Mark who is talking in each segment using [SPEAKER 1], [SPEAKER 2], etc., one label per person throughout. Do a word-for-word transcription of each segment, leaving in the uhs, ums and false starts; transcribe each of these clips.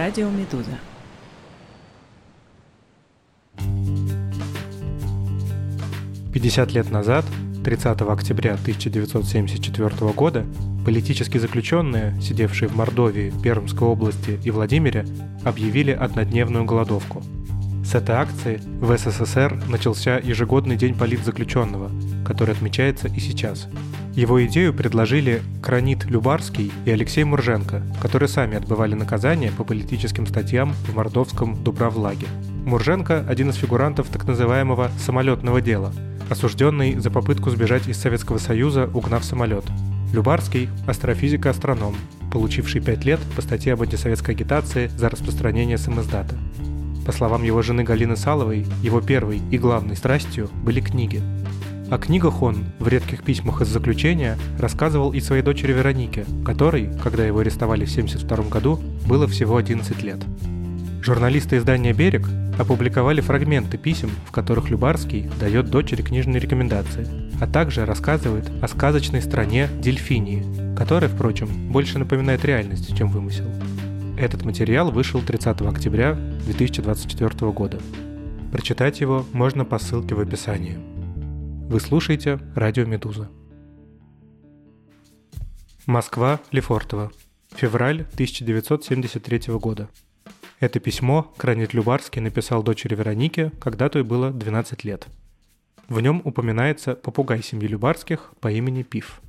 [SPEAKER 1] Радио Медуза.
[SPEAKER 2] пятьдесят лет назад, тридцатого октября тысяча девятьсот семьдесят четвёртого года, политические заключенные, сидевшие в Мордовии, Пермской области и Владимире, объявили однодневную голодовку. С этой акции в СССР начался ежегодный день политзаключенного, который отмечается и сейчас. Его идею предложили Кранит Любарский и Алексей Мурженко, которые сами отбывали наказание по политическим статьям в мордовском Дубравлаге. Мурженко – один из фигурантов так называемого «самолетного дела», осужденный за попытку сбежать из Советского Союза, угнав самолет. Любарский – астрофизик-астроном, получивший пять лет по статье об антисоветской агитации за распространение самиздата. По словам его жены Галины Саловой, его первой и главной страстью были книги. О книгах он в редких письмах из заключения рассказывал и своей дочери Веронике, которой, когда его арестовали в семьдесят втором году, было всего одиннадцать лет. Журналисты издания «Берег» опубликовали фрагменты писем, в которых Любарский дает дочери книжные рекомендации, а также рассказывает о сказочной стране Дельфинии, которая, впрочем, больше напоминает реальность, чем вымысел. Этот материал вышел тридцатого октября две тысячи двадцать четвёртого года. Прочитать его можно по ссылке в описании. Вы слушаете Радио Медуза. Москва, Лефортово. Февраль тысяча девятьсот семьдесят третьего года. Это письмо Кранит Любарский написал дочери Веронике, когда той было двенадцать лет. В нем упоминается попугай семьи Любарских по имени Пиф.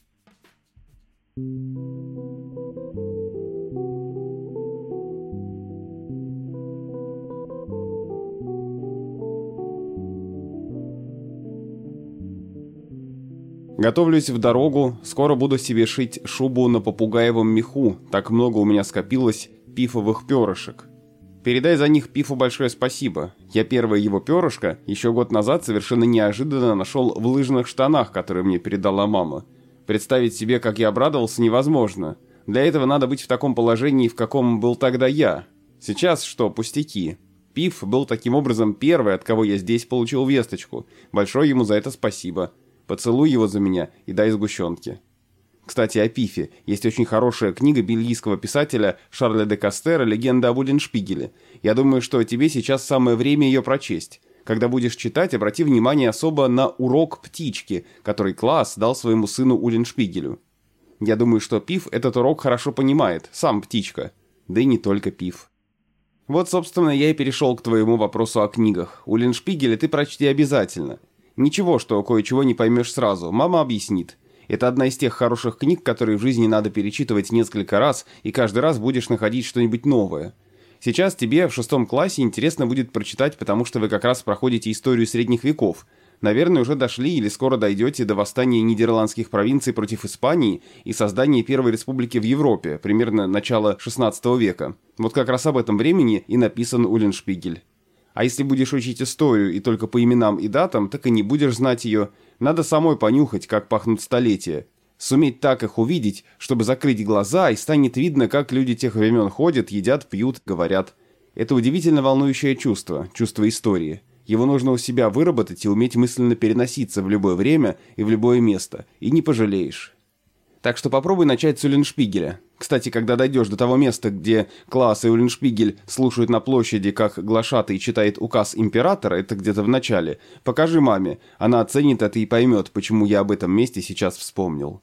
[SPEAKER 3] Готовлюсь в дорогу, скоро буду себе шить шубу на попугаевом меху, так много у меня скопилось пифовых перышек. Передай за них Пифу большое спасибо. Я первое его перышко еще год назад совершенно неожиданно нашел в лыжных штанах, которые мне передала мама. Представить себе, как я обрадовался, невозможно. Для этого надо быть в таком положении, в каком был тогда я. Сейчас что, пустяки. Пиф был таким образом первый, от кого я здесь получил весточку. Большое ему за это спасибо. Поцелуй его за меня и дай сгущенки. Кстати, о Пифе. Есть очень хорошая книга бельгийского писателя Шарля де Кастера «Легенда об Уллиншпигеле». Я думаю, что тебе сейчас самое время ее прочесть. Когда будешь читать, обрати внимание особо на урок птички, который класс дал своему сыну Уллиншпигелю. Я думаю, что Пиф этот урок хорошо понимает, сам птичка. Да и не только Пиф. Вот, собственно, я и перешел к твоему вопросу о книгах. Уллиншпигеля ты прочти обязательно. Ничего, что кое-чего не поймешь сразу, мама объяснит. Это одна из тех хороших книг, которые в жизни надо перечитывать несколько раз, и каждый раз будешь находить что-нибудь новое. Сейчас тебе в шестом классе интересно будет прочитать, потому что вы как раз проходите историю средних веков. Наверное, уже дошли или скоро дойдете до восстания нидерландских провинций против Испании и создания первой республики в Европе, примерно начала шестнадцатого века. Вот как раз об этом времени и написан Уллиншпигель. А если будешь учить историю и только по именам и датам, так и не будешь знать ее. Надо самой понюхать, как пахнут столетия. Суметь так их увидеть, чтобы закрыть глаза, и станет видно, как люди тех времен ходят, едят, пьют, говорят. Это удивительно волнующее чувство, чувство истории. Его нужно у себя выработать и уметь мысленно переноситься в любое время и в любое место, и не пожалеешь. Так что попробуй начать с Уллиншпигеля. Кстати, когда дойдешь до того места, где Класс и Уллиншпигель слушают на площади, как глашатый читает указ императора, это где-то в начале, покажи маме, она оценит это и поймет, почему я об этом месте сейчас вспомнил.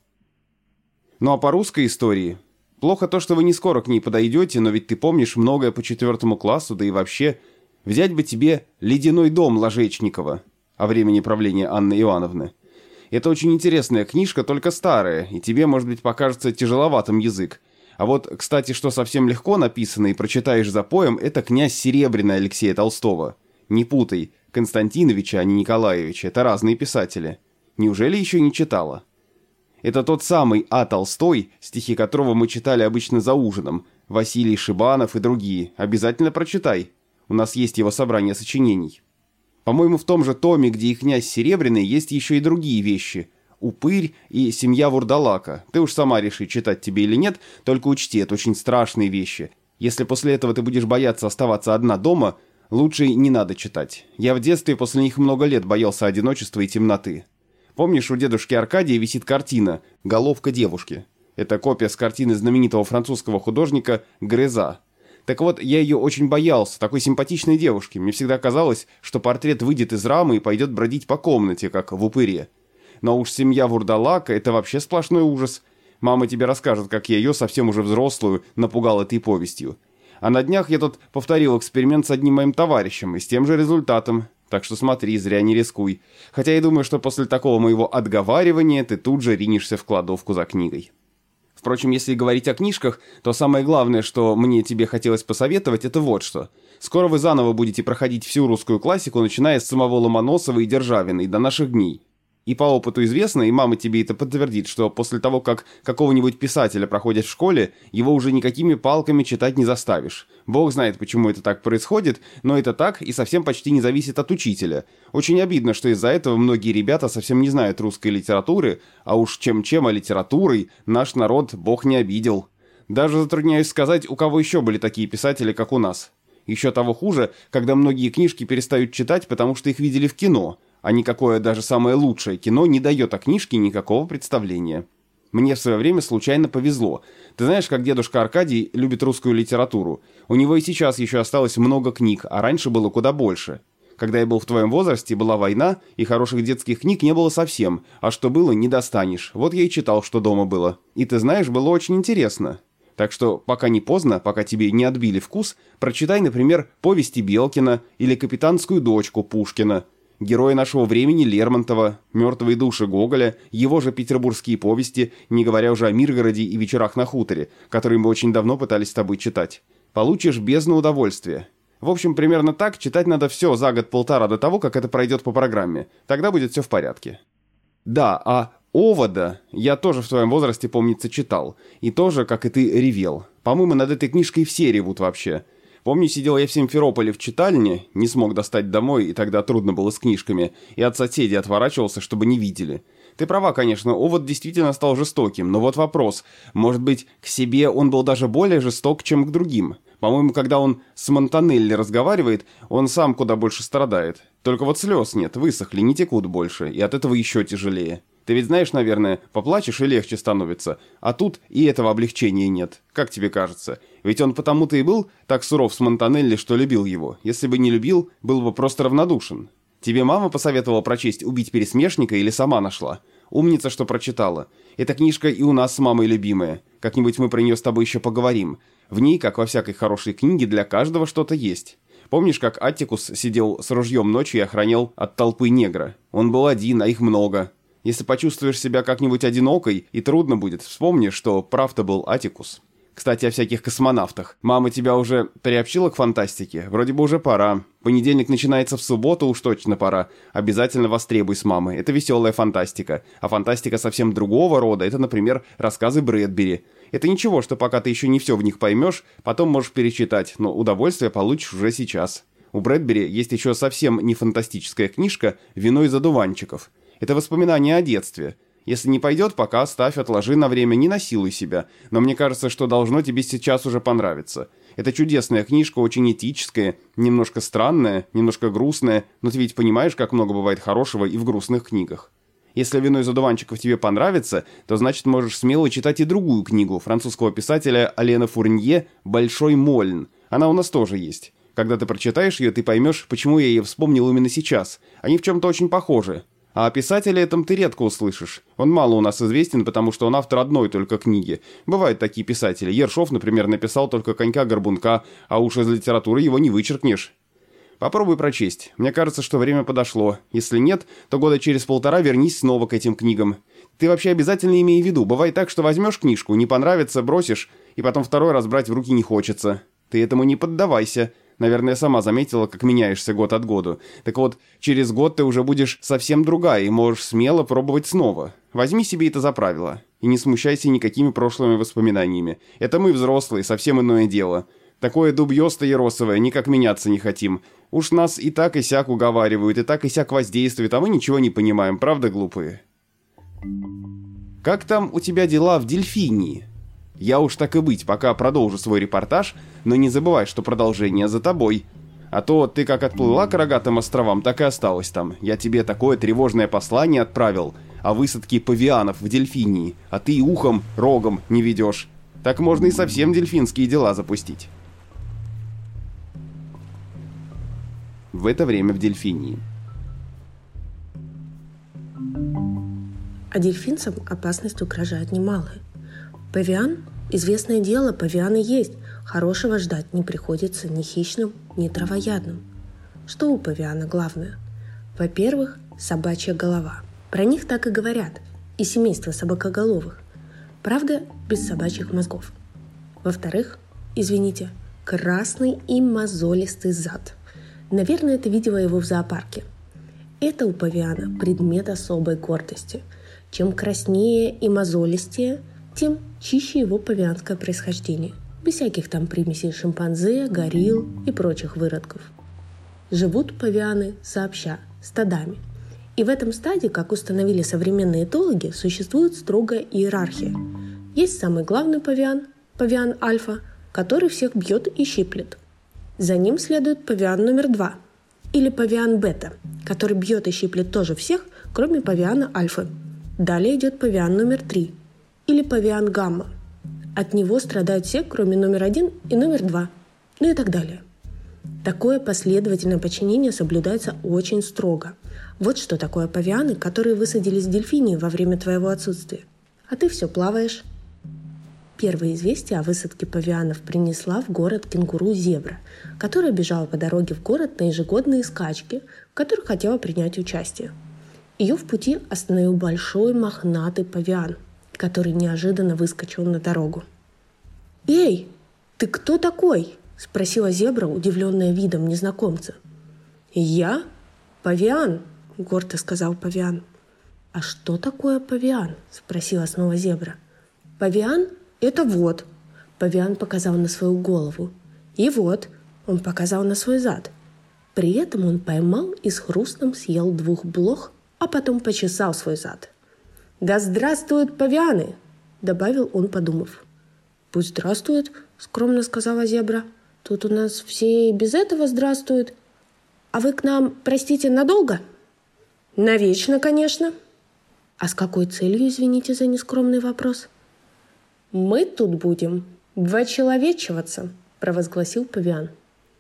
[SPEAKER 3] Ну а по русской истории? Плохо то, что вы не скоро к ней подойдете, но ведь ты помнишь многое по четвертому классу, да и вообще. Взять бы тебе «Ледяной дом» Ложечникова о времени правления Анны Иоанновны. Это очень интересная книжка, только старая, и тебе, может быть, покажется тяжеловатым язык. А вот, кстати, что совсем легко написано и прочитаешь запоем, это «Князь Серебряный» Алексея Толстого. Не путай, Константиновича, а не Николаевича, это разные писатели. Неужели еще не читала? Это тот самый А. Толстой, стихи которого мы читали обычно за ужином, Василий Шибанов и другие. Обязательно прочитай. У нас есть его собрание сочинений. По-моему, в том же томе, где и «Князь Серебряный», есть еще и другие вещи. «Упырь» и «Семья Вурдалака». Ты уж сама реши, читать тебе или нет, только учти, это очень страшные вещи. Если после этого ты будешь бояться оставаться одна дома, лучше не надо читать. Я в детстве после них много лет боялся одиночества и темноты. Помнишь, у дедушки Аркадия висит картина «Головка девушки». Это копия с картины знаменитого французского художника Греза. Так вот, я ее очень боялся, такой симпатичной девушки. Мне всегда казалось, что портрет выйдет из рамы и пойдет бродить по комнате, как в упыре. Но уж семья Вурдалака — это вообще сплошной ужас. Мама тебе расскажет, как я ее, совсем уже взрослую, напугал этой повестью. А на днях я тут повторил эксперимент с одним моим товарищем, и с тем же результатом. Так что смотри, зря не рискуй. Хотя я думаю, что после такого моего отговаривания ты тут же ринешься в кладовку за книгой. Впрочем, если говорить о книжках, то самое главное, что мне тебе хотелось посоветовать, это вот что. Скоро вы заново будете проходить всю русскую классику, начиная с самого Ломоносова и Державина и до наших дней. И по опыту известно, и мама тебе это подтвердит, что после того, как какого-нибудь писателя проходят в школе, его уже никакими палками читать не заставишь. Бог знает, почему это так происходит, но это так и совсем почти не зависит от учителя. Очень обидно, что из-за этого многие ребята совсем не знают русской литературы, а уж чем-чем, а литературой наш народ Бог не обидел. Даже затрудняюсь сказать, у кого еще были такие писатели, как у нас. Еще того хуже, когда многие книжки перестают читать, потому что их видели в кино, а никакое даже самое лучшее кино не дает о книжке никакого представления. Мне в свое время случайно повезло. Ты знаешь, как дедушка Аркадий любит русскую литературу? У него и сейчас еще осталось много книг, а раньше было куда больше. Когда я был в твоем возрасте, была война, и хороших детских книг не было совсем, а что было, не достанешь. Вот я и читал, что дома было. И ты знаешь, было очень интересно. Так что, пока не поздно, пока тебе не отбили вкус, прочитай, например, повести Белкина или «Капитанскую дочку» Пушкина, герои нашего времени Лермонтова, «Мертвые души» Гоголя, его же петербургские повести, не говоря уже о Миргороде и «Вечерах на хуторе», которые мы очень давно пытались с тобой читать. Получишь бездну удовольствия. В общем, примерно так читать надо все за год-полтора до того, как это пройдет по программе. Тогда будет все в порядке. Да, а «Овода» я тоже в твоем возрасте, помнится, читал. И тоже, как и ты, ревел. По-моему, над этой книжкой все ревут вообще. Помню, сидел я в Симферополе в читальне, не смог достать домой, и тогда трудно было с книжками, и от соседей отворачивался, чтобы не видели. Ты права, конечно, «Овод» действительно стал жестоким, но вот вопрос. Может быть, к себе он был даже более жесток, чем к другим? По-моему, когда он с Монтанелли разговаривает, он сам куда больше страдает. Только вот слез нет, высохли, не текут больше, и от этого еще тяжелее. Ты ведь знаешь, наверное, поплачешь и легче становится. А тут и этого облегчения нет. Как тебе кажется? Ведь он потому-то и был так суров с Монтанелли, что любил его. Если бы не любил, был бы просто равнодушен. Тебе мама посоветовала прочесть «Убить пересмешника» или сама нашла? Умница, что прочитала. Эта книжка и у нас с мамой любимая. Как-нибудь мы про нее с тобой еще поговорим. В ней, как во всякой хорошей книге, для каждого что-то есть. Помнишь, как Аттикус сидел с ружьем ночью и охранял от толпы негра? Он был один, а их много. Если почувствуешь себя как-нибудь одинокой, и трудно будет, вспомни, что прав-то был Аттикус. Кстати, о всяких космонавтах. Мама тебя уже приобщила к фантастике? Вроде бы уже пора. Понедельник начинается в субботу, уж точно пора. Обязательно востребуй с мамой. Это веселая фантастика. А фантастика совсем другого рода. Это, например, рассказы Брэдбери. Это ничего, что пока ты еще не все в них поймешь, потом можешь перечитать, но удовольствие получишь уже сейчас. У Брэдбери есть еще совсем не фантастическая книжка «Вино из одуванчиков». Это воспоминания о детстве. Если не пойдет, пока оставь, отложи на время, не насилуй себя. Но мне кажется, что должно тебе сейчас уже понравиться. Это чудесная книжка, очень этическая, немножко странная, немножко грустная, но ты ведь понимаешь, как много бывает хорошего и в грустных книгах. Если «Вино из одуванчиков» тебе понравится, то значит можешь смело читать и другую книгу французского писателя Алена Фурнье «Большой Мольн». Она у нас тоже есть. Когда ты прочитаешь ее, ты поймешь, почему я ее вспомнил именно сейчас. Они в чем-то очень похожи. А о писателе этом ты редко услышишь. Он мало у нас известен, потому что он автор одной только книги. Бывают такие писатели. Ершов, например, написал только «Конька-горбунка», а уж из литературы его не вычеркнешь. Попробуй прочесть. Мне кажется, что время подошло. Если нет, то года через полтора вернись снова к этим книгам. Ты вообще обязательно имей в виду. Бывает так, что возьмешь книжку, не понравится, бросишь, и потом второй раз брать в руки не хочется. Ты этому не поддавайся. Наверное, сама заметила, как меняешься год от года. Так вот, через год ты уже будешь совсем другая и можешь смело пробовать снова. Возьми себе это за правило. И не смущайся никакими прошлыми воспоминаниями. Это мы, взрослые, совсем иное дело. Такое дубьё-то еросовое, никак меняться не хотим. Уж нас и так и сяк уговаривают, и так и сяк воздействуют, а мы ничего не понимаем, правда, глупые? Как там у тебя дела в Дельфинии? Я уж так и быть, пока продолжу свой репортаж, но не забывай, что продолжение за тобой. А то ты как отплыла к рогатым островам, так и осталась там. Я тебе такое тревожное послание отправил о высадке павианов в Дельфинии, а ты и ухом, рогом не ведешь. Так можно и совсем дельфинские дела запустить. В это время в Дельфинии.
[SPEAKER 1] А дельфинцам опасность угрожает немалая. Павиан – известное дело, павианы есть. Хорошего ждать не приходится ни хищным, ни травоядным. Что у павиана главное? Во-первых, собачья голова. Про них так и говорят. И семейство собакоголовых. Правда, без собачьих мозгов. Во-вторых, извините, красный и мозолистый зад. Наверное, ты видела его в зоопарке. Это у павиана предмет особой гордости. Чем краснее и мозолистее, тем чище его павианское происхождение. Без всяких там примесей шимпанзе, горилл и прочих выродков. Живут павианы сообща, стадами. И в этом стаде, как установили современные этологи, существует строгая иерархия. Есть самый главный павиан, павиан альфа, который всех бьет и щиплет. За ним следует павиан номер два, или павиан бета, который бьет и щиплет тоже всех, кроме павиана альфы. Далее идет павиан номер три, или павиан гамма. От него страдают все, кроме номер один и номер два, ну и так далее. Такое последовательное подчинение соблюдается очень строго. Вот что такое павианы, которые высадились в Дельфинии во время твоего отсутствия. А ты все плаваешь. Первое известие о высадке павианов принесла в город кенгуру Зебра, которая бежала по дороге в город на ежегодные скачки, в которых хотела принять участие. Ее в пути остановил большой мохнатый павиан, который неожиданно выскочил на дорогу. «Эй, ты кто такой?» – спросила Зебра, удивленная видом незнакомца. «Я? Павиан», – гордо сказал павиан. «А что такое павиан?» – спросила снова Зебра. «Павиан – это вот», – павиан показал на свою голову. «И вот», – он показал на свой зад. При этом он поймал и с хрустом съел двух блох, а потом почесал свой зад. «Да здравствуют павианы!» – добавил он, подумав. «Пусть здравствует», – скромно сказала Зебра. «Тут у нас все и без этого здравствуют. А вы к нам, простите, надолго?» «Навечно, конечно». «А с какой целью, извините за нескромный вопрос?» «Мы тут будем вочеловечиваться», – провозгласил павиан.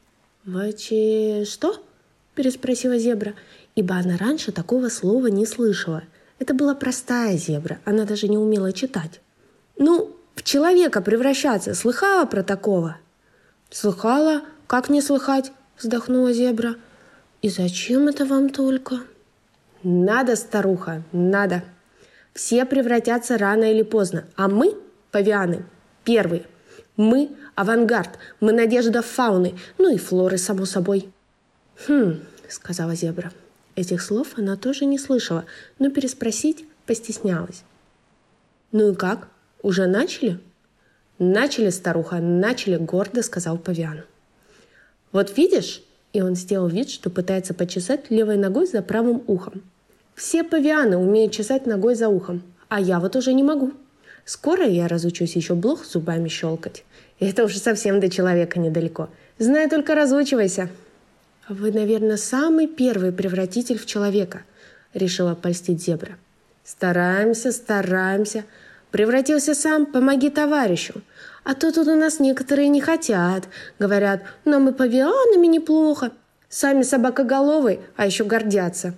[SPEAKER 1] «Воче... что?» – переспросила Зебра, ибо она раньше такого слова не слышала. Это была простая зебра, она даже не умела читать. «Ну, в человека превращаться, слыхала про такого?» «Слыхала? Как не слыхать?» – вздохнула зебра. «И зачем это вам только?» «Надо, старуха, надо. Все превратятся рано или поздно, а мы, павианы, первые. Мы – авангард, мы – надежда фауны, ну и флоры, само собой». «Хм», – сказала зебра. Этих слов она тоже не слышала, но переспросить постеснялась. «Ну и как? Уже начали?» «Начали, старуха, начали», – гордо сказал павиан. «Вот видишь?» – и он сделал вид, что пытается почесать левой ногой за правым ухом. «Все павианы умеют чесать ногой за ухом, а я вот уже не могу. Скоро я разучусь еще блох зубами щелкать. И это уже совсем до человека недалеко. Знай, только разучивайся». «Вы, наверное, самый первый превратитель в человека», — решила польстить зебра. «Стараемся, стараемся. Превратился сам, помоги товарищу. А то тут у нас некоторые не хотят. Говорят, нам и павианами неплохо. Сами собакоголовые, а еще гордятся».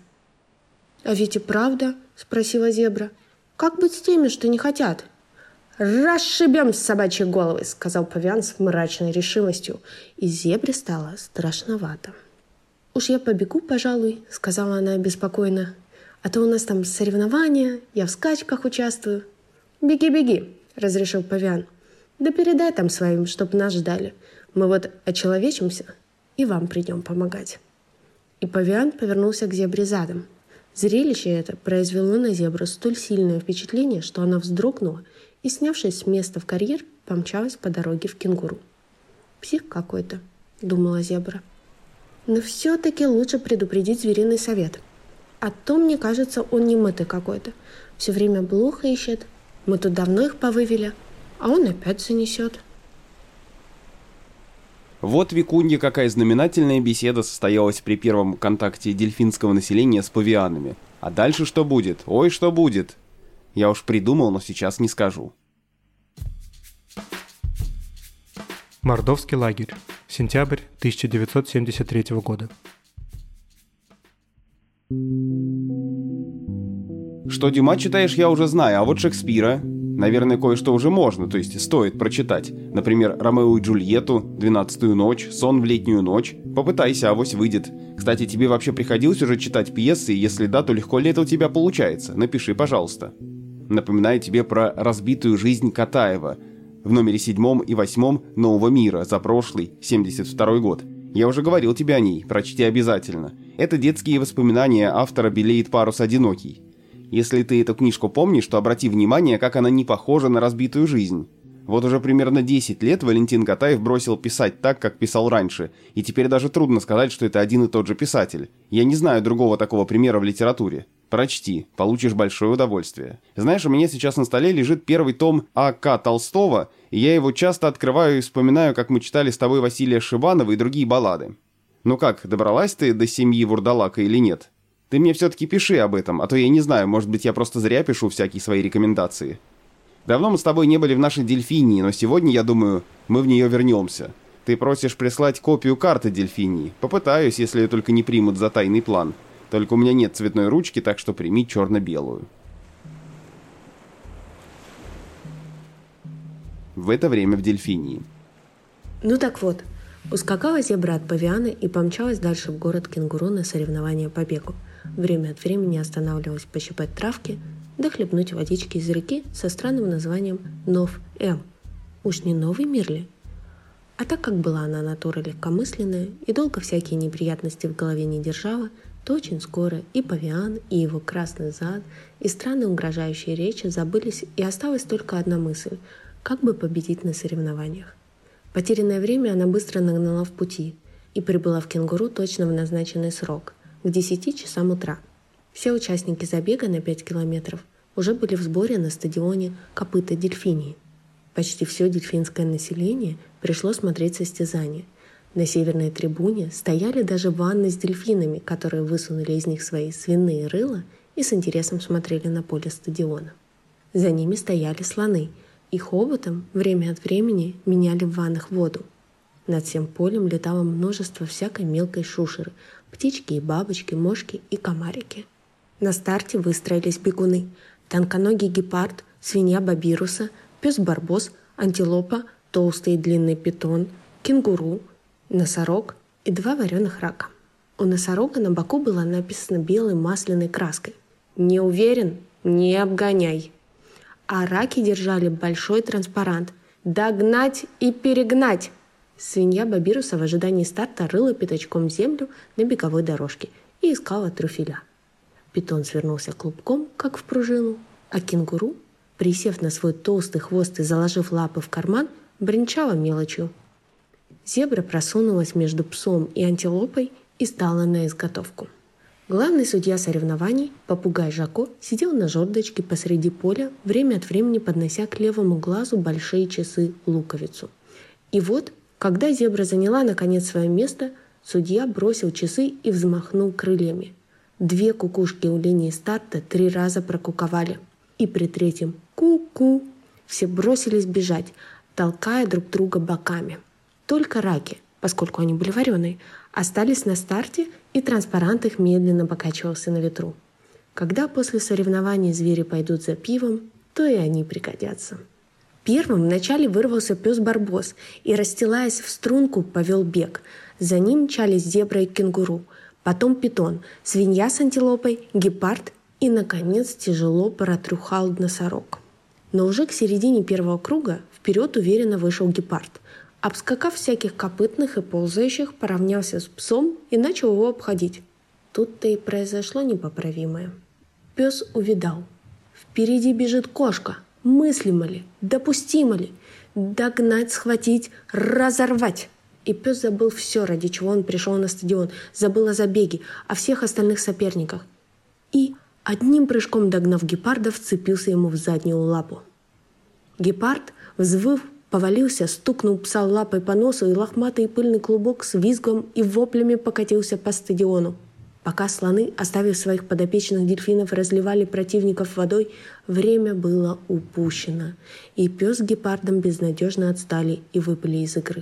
[SPEAKER 1] «А ведь и правда?» — спросила зебра. «Как быть с теми, что не хотят?» «Расшибем с собачьей головы», — сказал павиан с мрачной решимостью. И зебре стало страшновато. «Уж я побегу, пожалуй», — сказала она беспокойно. «А то у нас там соревнования, я в скачках участвую». «Беги, беги», — разрешил павиан. «Да передай там своим, чтоб нас ждали. Мы вот очеловечимся и вам придем помогать». И павиан повернулся к зебре задом. Зрелище это произвело на зебру столь сильное впечатление, что она вздрогнула и, снявшись с места в карьер, помчалась по дороге в кенгуру. «Псих какой-то», — думала зебра. «Но все-таки лучше предупредить звериный совет. А то, мне кажется, он не мытый какой-то. Все время блох ищет. Мы тут давно их повывели, а он опять занесет».
[SPEAKER 3] Вот, Викунья, какая знаменательная беседа состоялась при первом контакте дельфинского населения с павианами. А дальше что будет? Ой, что будет? Я уж придумал, но сейчас не скажу.
[SPEAKER 2] Мордовский лагерь. Сентябрь тысяча девятьсот семьдесят третьего года.
[SPEAKER 3] Что Дюма читаешь, я уже знаю, а вот Шекспира, наверное, кое-что уже можно, то есть стоит прочитать. Например, «Ромео и Джульетту», «Двенадцатую ночь», «Сон в летнюю ночь». Попытайся, авось выйдет. Кстати, тебе вообще приходилось уже читать пьесы, и если да, то легко ли это у тебя получается? Напиши, пожалуйста. Напоминаю тебе про «Разбитую жизнь» Катаева в номере седьмом и восьмом «Нового мира» за прошлый, семьдесят второй год. Я уже говорил тебе о ней, прочти обязательно. Это детские воспоминания, автора «Белеет парус одинокий». Если ты эту книжку помнишь, то обрати внимание, как она не похожа на «Разбитую жизнь». Вот уже примерно десять лет Валентин Катаев бросил писать так, как писал раньше, и теперь даже трудно сказать, что это один и тот же писатель. Я не знаю другого такого примера в литературе. Прочти, получишь большое удовольствие. Знаешь, у меня сейчас на столе лежит первый том А К Толстого, и я его часто открываю и вспоминаю, как мы читали с тобой Василия Шибанова и другие баллады. Ну как, добралась ты до семьи Вурдалака или нет? Ты мне все-таки пиши об этом, а то я не знаю, может быть, я просто зря пишу всякие свои рекомендации. Давно мы с тобой не были в нашей Дельфинии, но сегодня, я думаю, мы в нее вернемся. Ты просишь прислать копию карты Дельфинии. Попытаюсь, если ее только не примут за тайный план. Только у меня нет цветной ручки, так что прими черно-белую. В это время в Дельфинии.
[SPEAKER 1] Ну так вот, ускакала зебра от павиана и помчалась дальше в город кенгуру на соревнования по бегу. Время от времени останавливалась пощипать травки, да хлебнуть водички из реки со странным названием Нов-М. Уж не новый мир ли? А так как была она натура легкомысленная и долго всякие неприятности в голове не держала, то очень скоро и павиан, и его красный зад, и странные угрожающие речи забылись, и осталась только одна мысль – как бы победить на соревнованиях. Потерянное время она быстро нагнала в пути и прибыла в кенгуру точно в назначенный срок – к десяти часам утра. Все участники забега на пять километров уже были в сборе на стадионе «Копыта Дельфинии». Почти все дельфинское население пришло смотреть состязания. На северной трибуне стояли даже ванны с дельфинами, которые высунули из них свои свиные рыла и с интересом смотрели на поле стадиона. За ними стояли слоны, и хоботом время от времени меняли в ваннах воду. Над всем полем летало множество всякой мелкой шушеры – птички и бабочки, мошки и комарики. На старте выстроились бегуны – тонконогий гепард, свинья Бабируса, пес-барбос, антилопа, толстый и длинный питон, кенгуру, носорог и два вареных рака. У носорога на боку было написано белой масляной краской «Не уверен? Не обгоняй». А раки держали большой транспарант «Догнать и перегнать». Свинья Бабируса в ожидании старта рыла пятачком землю на беговой дорожке и искала трюфеля. Питон свернулся клубком, как в пружину, а кенгуру, присев на свой толстый хвост и заложив лапы в карман, бренчала мелочью. Зебра просунулась между псом и антилопой и стала на изготовку. Главный судья соревнований, попугай Жако, сидел на жердочке посреди поля, время от времени поднося к левому глазу большие часы-луковицу. И вот, когда зебра заняла наконец свое место, судья бросил часы и взмахнул крыльями. Две кукушки у линии старта три раза прокуковали. И при третьем «ку-ку» все бросились бежать, толкая друг друга боками. Только раки, поскольку они были вареные, остались на старте, и транспарант их медленно покачивался на ветру. Когда после соревнований звери пойдут за пивом, то и они пригодятся. Первым вначале вырвался пес-барбос и, расстилаясь в струнку, повел бег. За ним мчались зебра и кенгуру, потом питон, свинья с антилопой, гепард и, наконец, тяжело протрухал носорог. Но уже к середине первого круга вперед уверенно вышел гепард. Обскакав всяких копытных и ползающих, поравнялся с псом и начал его обходить. Тут-то и произошло непоправимое. Пес увидал. Впереди бежит кошка. Мыслимо ли? Допустимо ли? Догнать, схватить, разорвать. И пес забыл все, ради чего он пришел на стадион. Забыл о забеге, о всех остальных соперниках. И, одним прыжком догнав гепарда, вцепился ему в заднюю лапу. Гепард, взвыв, повалился, стукнул пса лапой по носу, и лохматый и пыльный клубок с визгом и воплями покатился по стадиону. Пока слоны, оставив своих подопечных дельфинов, разливали противников водой, время было упущено, и пес с гепардом безнадежно отстали и выпали из игры.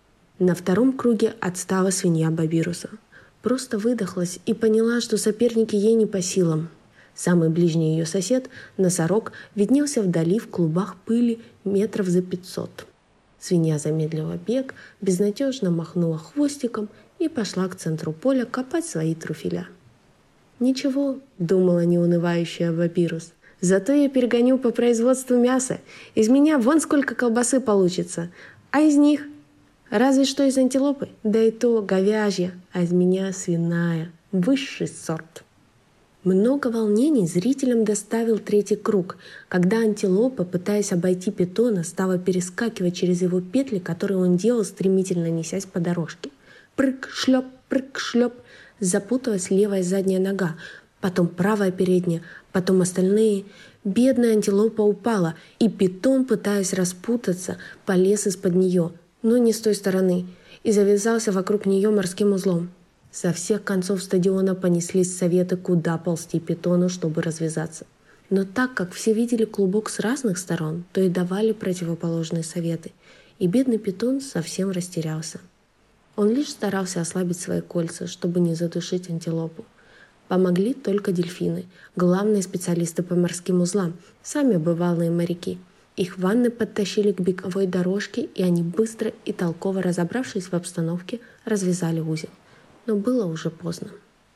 [SPEAKER 1] На втором круге отстала свинья Бабируса. Просто выдохлась и поняла, что соперники ей не по силам. Самый ближний ее сосед, носорог, виднелся вдали в клубах пыли метров за пятьсот. Свинья замедлила бег, безнадежно махнула хвостиком и пошла к центру поля копать свои трюфеля. «Ничего», — думала неунывающая Вапирус, — «зато я перегоню по производству мяса. Из меня вон сколько колбасы получится. А из них? Разве что из антилопы, да и то говяжья, а из меня свиная, высший сорт». Много волнений зрителям доставил третий круг, когда антилопа, пытаясь обойти питона, стала перескакивать через его петли, которые он делал, стремительно несясь по дорожке. Прыг-шлеп, прыг-шлеп, запуталась левая задняя нога, потом правая передняя, потом остальные. Бедная антилопа упала, и питон, пытаясь распутаться, полез из-под нее, но не с той стороны, и завязался вокруг нее морским узлом. Со всех концов стадиона понеслись советы, куда ползти питону, чтобы развязаться. Но так как все видели клубок с разных сторон, то и давали противоположные советы, и бедный питон совсем растерялся. Он лишь старался ослабить свои кольца, чтобы не задушить антилопу. Помогли только дельфины, главные специалисты по морским узлам, сами бывалые моряки. Их ванны подтащили к беговой дорожке, и они быстро и толково, разобравшись в обстановке, развязали узел. Но было уже поздно.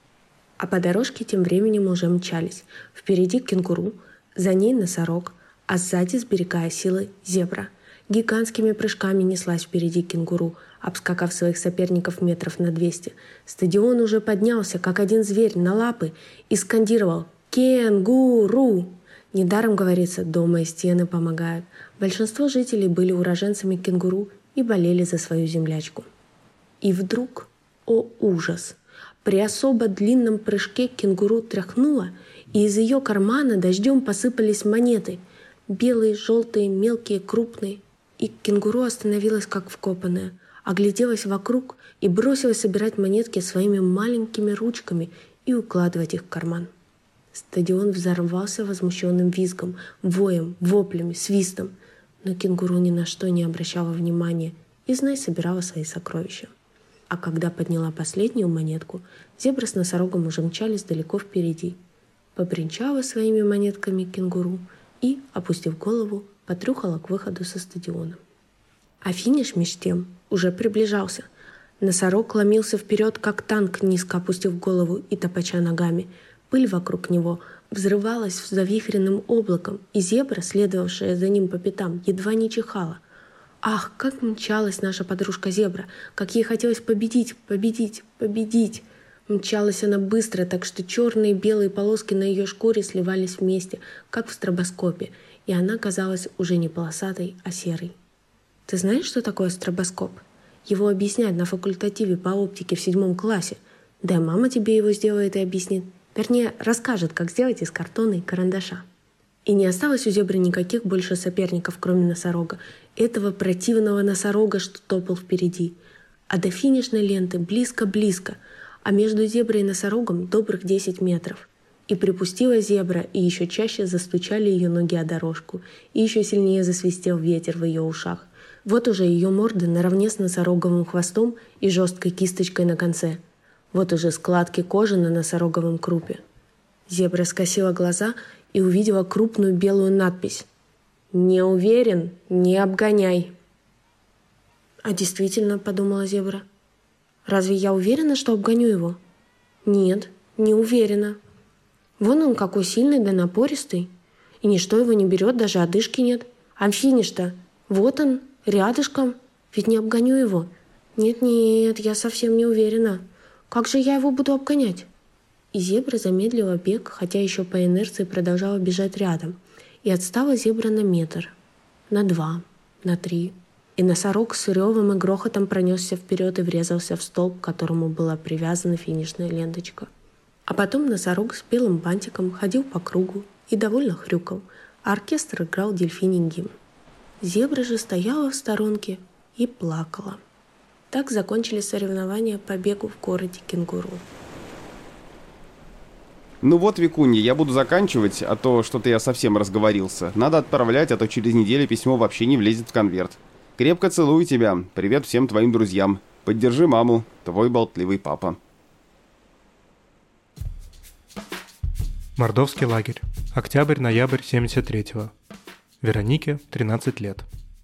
[SPEAKER 1] А по дорожке тем временем уже мчались. Впереди кенгуру, за ней носорог, а сзади, сберегая силы, зебра. Гигантскими прыжками неслась впереди кенгуру, обскакав своих соперников метров на двести. Стадион уже поднялся, как один зверь, на лапы, и скандировал «Кенгуру!». Недаром говорится, дома и стены помогают. Большинство жителей были уроженцами кенгуру и болели за свою землячку. И вдруг... О, ужас! При особо длинном прыжке кенгуру тряхнула, и из ее кармана дождем посыпались монеты. Белые, желтые, мелкие, крупные. И кенгуру остановилась как вкопанная, огляделась вокруг и бросилась собирать монетки своими маленькими ручками и укладывать их в карман. Стадион взорвался возмущенным визгом, воем, воплями, свистом. Но кенгуру ни на что не обращала внимания и, знай, собирала свои сокровища. А когда подняла последнюю монетку, зебра с носорогом уже мчались далеко впереди. Побренчала своими монетками кенгуру и, опустив голову, потрюхала к выходу со стадиона. А финиш меж тем уже приближался. Носорог ломился вперед, как танк, низко опустив голову и топача ногами. Пыль вокруг него взрывалась завихренным облаком, и зебра, следовавшая за ним по пятам, едва не чихала. Ах, как мчалась наша подружка-зебра, как ей хотелось победить, победить, победить. Мчалась она быстро, так что черные и белые полоски на ее шкуре сливались вместе, как в стробоскопе, и она казалась уже не полосатой, а серой. Ты знаешь, что такое стробоскоп? Его объясняют на факультативе по оптике в седьмом классе. Да и мама тебе его сделает и объяснит. Вернее, расскажет, как сделать из картона и карандаша. И не осталось у зебры никаких больше соперников, кроме носорога. Этого противного носорога, что топал впереди. А до финишной ленты близко-близко, а между зеброй и носорогом добрых десять метров. И припустила зебра, и еще чаще застучали ее ноги о дорожку, и еще сильнее засвистел ветер в ее ушах. Вот уже ее морда наравне с носороговым хвостом и жесткой кисточкой на конце. Вот уже складки кожи на носороговом крупе. Зебра скосила глаза и увидела крупную белую надпись: «Не уверен, не обгоняй». «А действительно, — подумала зебра, — разве я уверена, что обгоню его? Нет, не уверена. Вон он какой сильный да напористый, и ничто его не берет, даже одышки нет. А финиш-то, вот он, рядышком, ведь не обгоню его. Нет-нет, я совсем не уверена. Как же я его буду обгонять?» И зебра замедлила бег, хотя еще по инерции продолжала бежать рядом. И отстала зебра на метр, на два, на три. И носорог с ревом и грохотом пронесся вперед и врезался в столб, к которому была привязана финишная ленточка. А потом носорог с белым бантиком ходил по кругу и довольно хрюкал, а оркестр играл дельфиний гимн. Зебра же стояла в сторонке и плакала. Так закончились соревнования по бегу в городе кенгуру.
[SPEAKER 3] Ну вот, Викунья, я буду заканчивать, а то что-то я совсем разговорился. Надо отправлять, а то через неделю письмо вообще не влезет в конверт. Крепко целую тебя. Привет всем твоим друзьям. Поддержи маму. Твой болтливый папа.
[SPEAKER 2] Мордовский лагерь. Октябрь-ноябрь семьдесят третьего. Веронике тринадцать лет.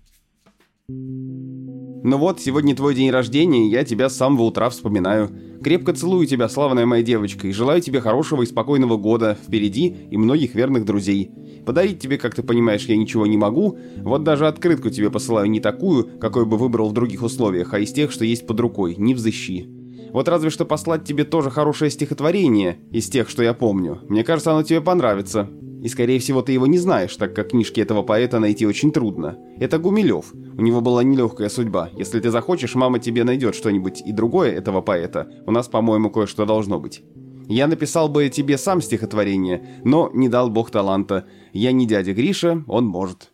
[SPEAKER 3] Ну вот, сегодня твой день рождения, и я тебя с самого утра вспоминаю. Крепко целую тебя, славная моя девочка, и желаю тебе хорошего и спокойного года впереди и многих верных друзей. Подарить тебе, как ты понимаешь, я ничего не могу, вот даже открытку тебе посылаю не такую, какой бы выбрал в других условиях, а из тех, что есть под рукой, не взыщи. Вот разве что послать тебе тоже хорошее стихотворение из тех, что я помню. Мне кажется, оно тебе понравится. И, скорее всего, ты его не знаешь, так как книжки этого поэта найти очень трудно. Это Гумилев. У него была нелегкая судьба. Если ты захочешь, мама тебе найдет что-нибудь и другое этого поэта. У нас, по-моему, кое-что должно быть. Я написал бы тебе сам стихотворение, но не дал бог таланта. Я не дядя Гриша, он может.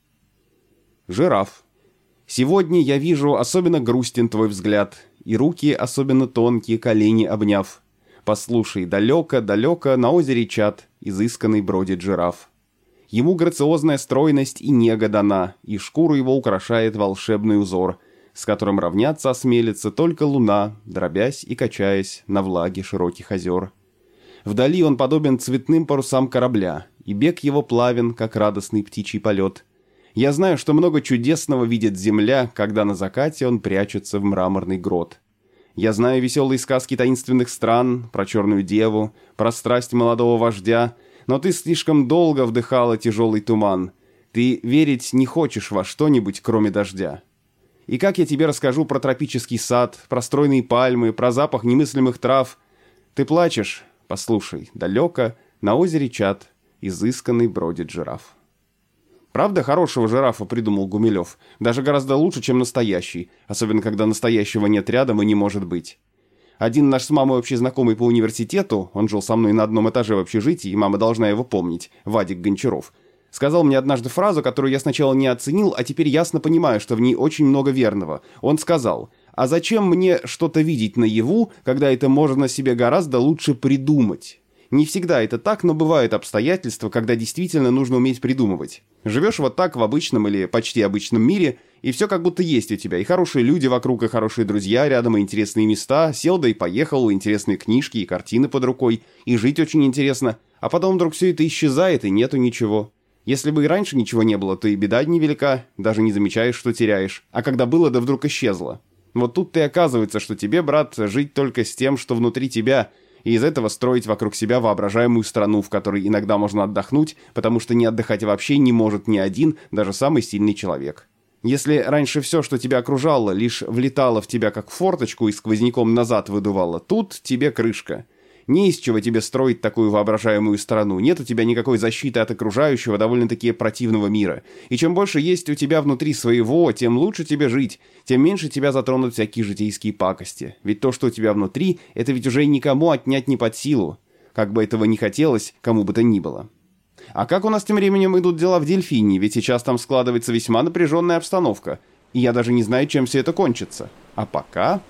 [SPEAKER 3] Жираф. Сегодня я вижу, особенно грустен твой взгляд, и руки особенно тонкие, колени обняв. Послушай, далеко-далеко на озере чат изысканный бродит жираф. Ему грациозная стройность и нега дана, и шкуру его украшает волшебный узор, с которым равняться осмелится только луна, дробясь и качаясь на влаге широких озер. Вдали он подобен цветным парусам корабля, и бег его плавен, как радостный птичий полет. Я знаю, что много чудесного видит земля, когда на закате он прячется в мраморный грот. Я знаю веселые сказки таинственных стран, про черную деву, про страсть молодого вождя, но ты слишком долго вдыхала тяжелый туман. Ты верить не хочешь во что-нибудь, кроме дождя. И как я тебе расскажу про тропический сад, про стройные пальмы, про запах немыслимых трав? Ты плачешь? Послушай, далеко на озере чат изысканный бродит жираф. Правда, хорошего жирафа придумал Гумилев? Даже гораздо лучше, чем настоящий, особенно когда настоящего нет рядом и не может быть. Один наш с мамой общий знакомый по университету, он жил со мной на одном этаже в общежитии, и мама должна его помнить, Вадик Гончаров, сказал мне однажды фразу, которую я сначала не оценил, а теперь ясно понимаю, что в ней очень много верного. Он сказал: «А зачем мне что-то видеть наяву, когда это можно себе гораздо лучше придумать?» Не всегда это так, но бывают обстоятельства, когда действительно нужно уметь придумывать. Живешь вот так в обычном или почти обычном мире, и все как будто есть у тебя. И хорошие люди вокруг, и хорошие друзья рядом, и интересные места. Сел да и поехал, и интересные книжки, и картины под рукой, и жить очень интересно. А потом вдруг все это исчезает, и нету ничего. Если бы и раньше ничего не было, то и беда невелика, даже не замечаешь, что теряешь. А когда было, да вдруг исчезло. Вот тут-то и оказывается, что тебе, брат, жить только с тем, что внутри тебя, и из этого строить вокруг себя воображаемую страну, в которой иногда можно отдохнуть, потому что не отдыхать вообще не может ни один, даже самый сильный человек. Если раньше все, что тебя окружало, лишь влетало в тебя как в форточку и сквозняком назад выдувало, тут тебе крышка. Не из чего тебе строить такую воображаемую страну, нет у тебя никакой защиты от окружающего довольно-таки противного мира. И чем больше есть у тебя внутри своего, тем лучше тебе жить, тем меньше тебя затронут всякие житейские пакости. Ведь то, что у тебя внутри, это ведь уже никому отнять не под силу, как бы этого ни хотелось кому бы то ни было. А как у нас тем временем идут дела в Дельфине, ведь сейчас там складывается весьма напряженная обстановка, и я даже не знаю, чем все это кончится. А пока...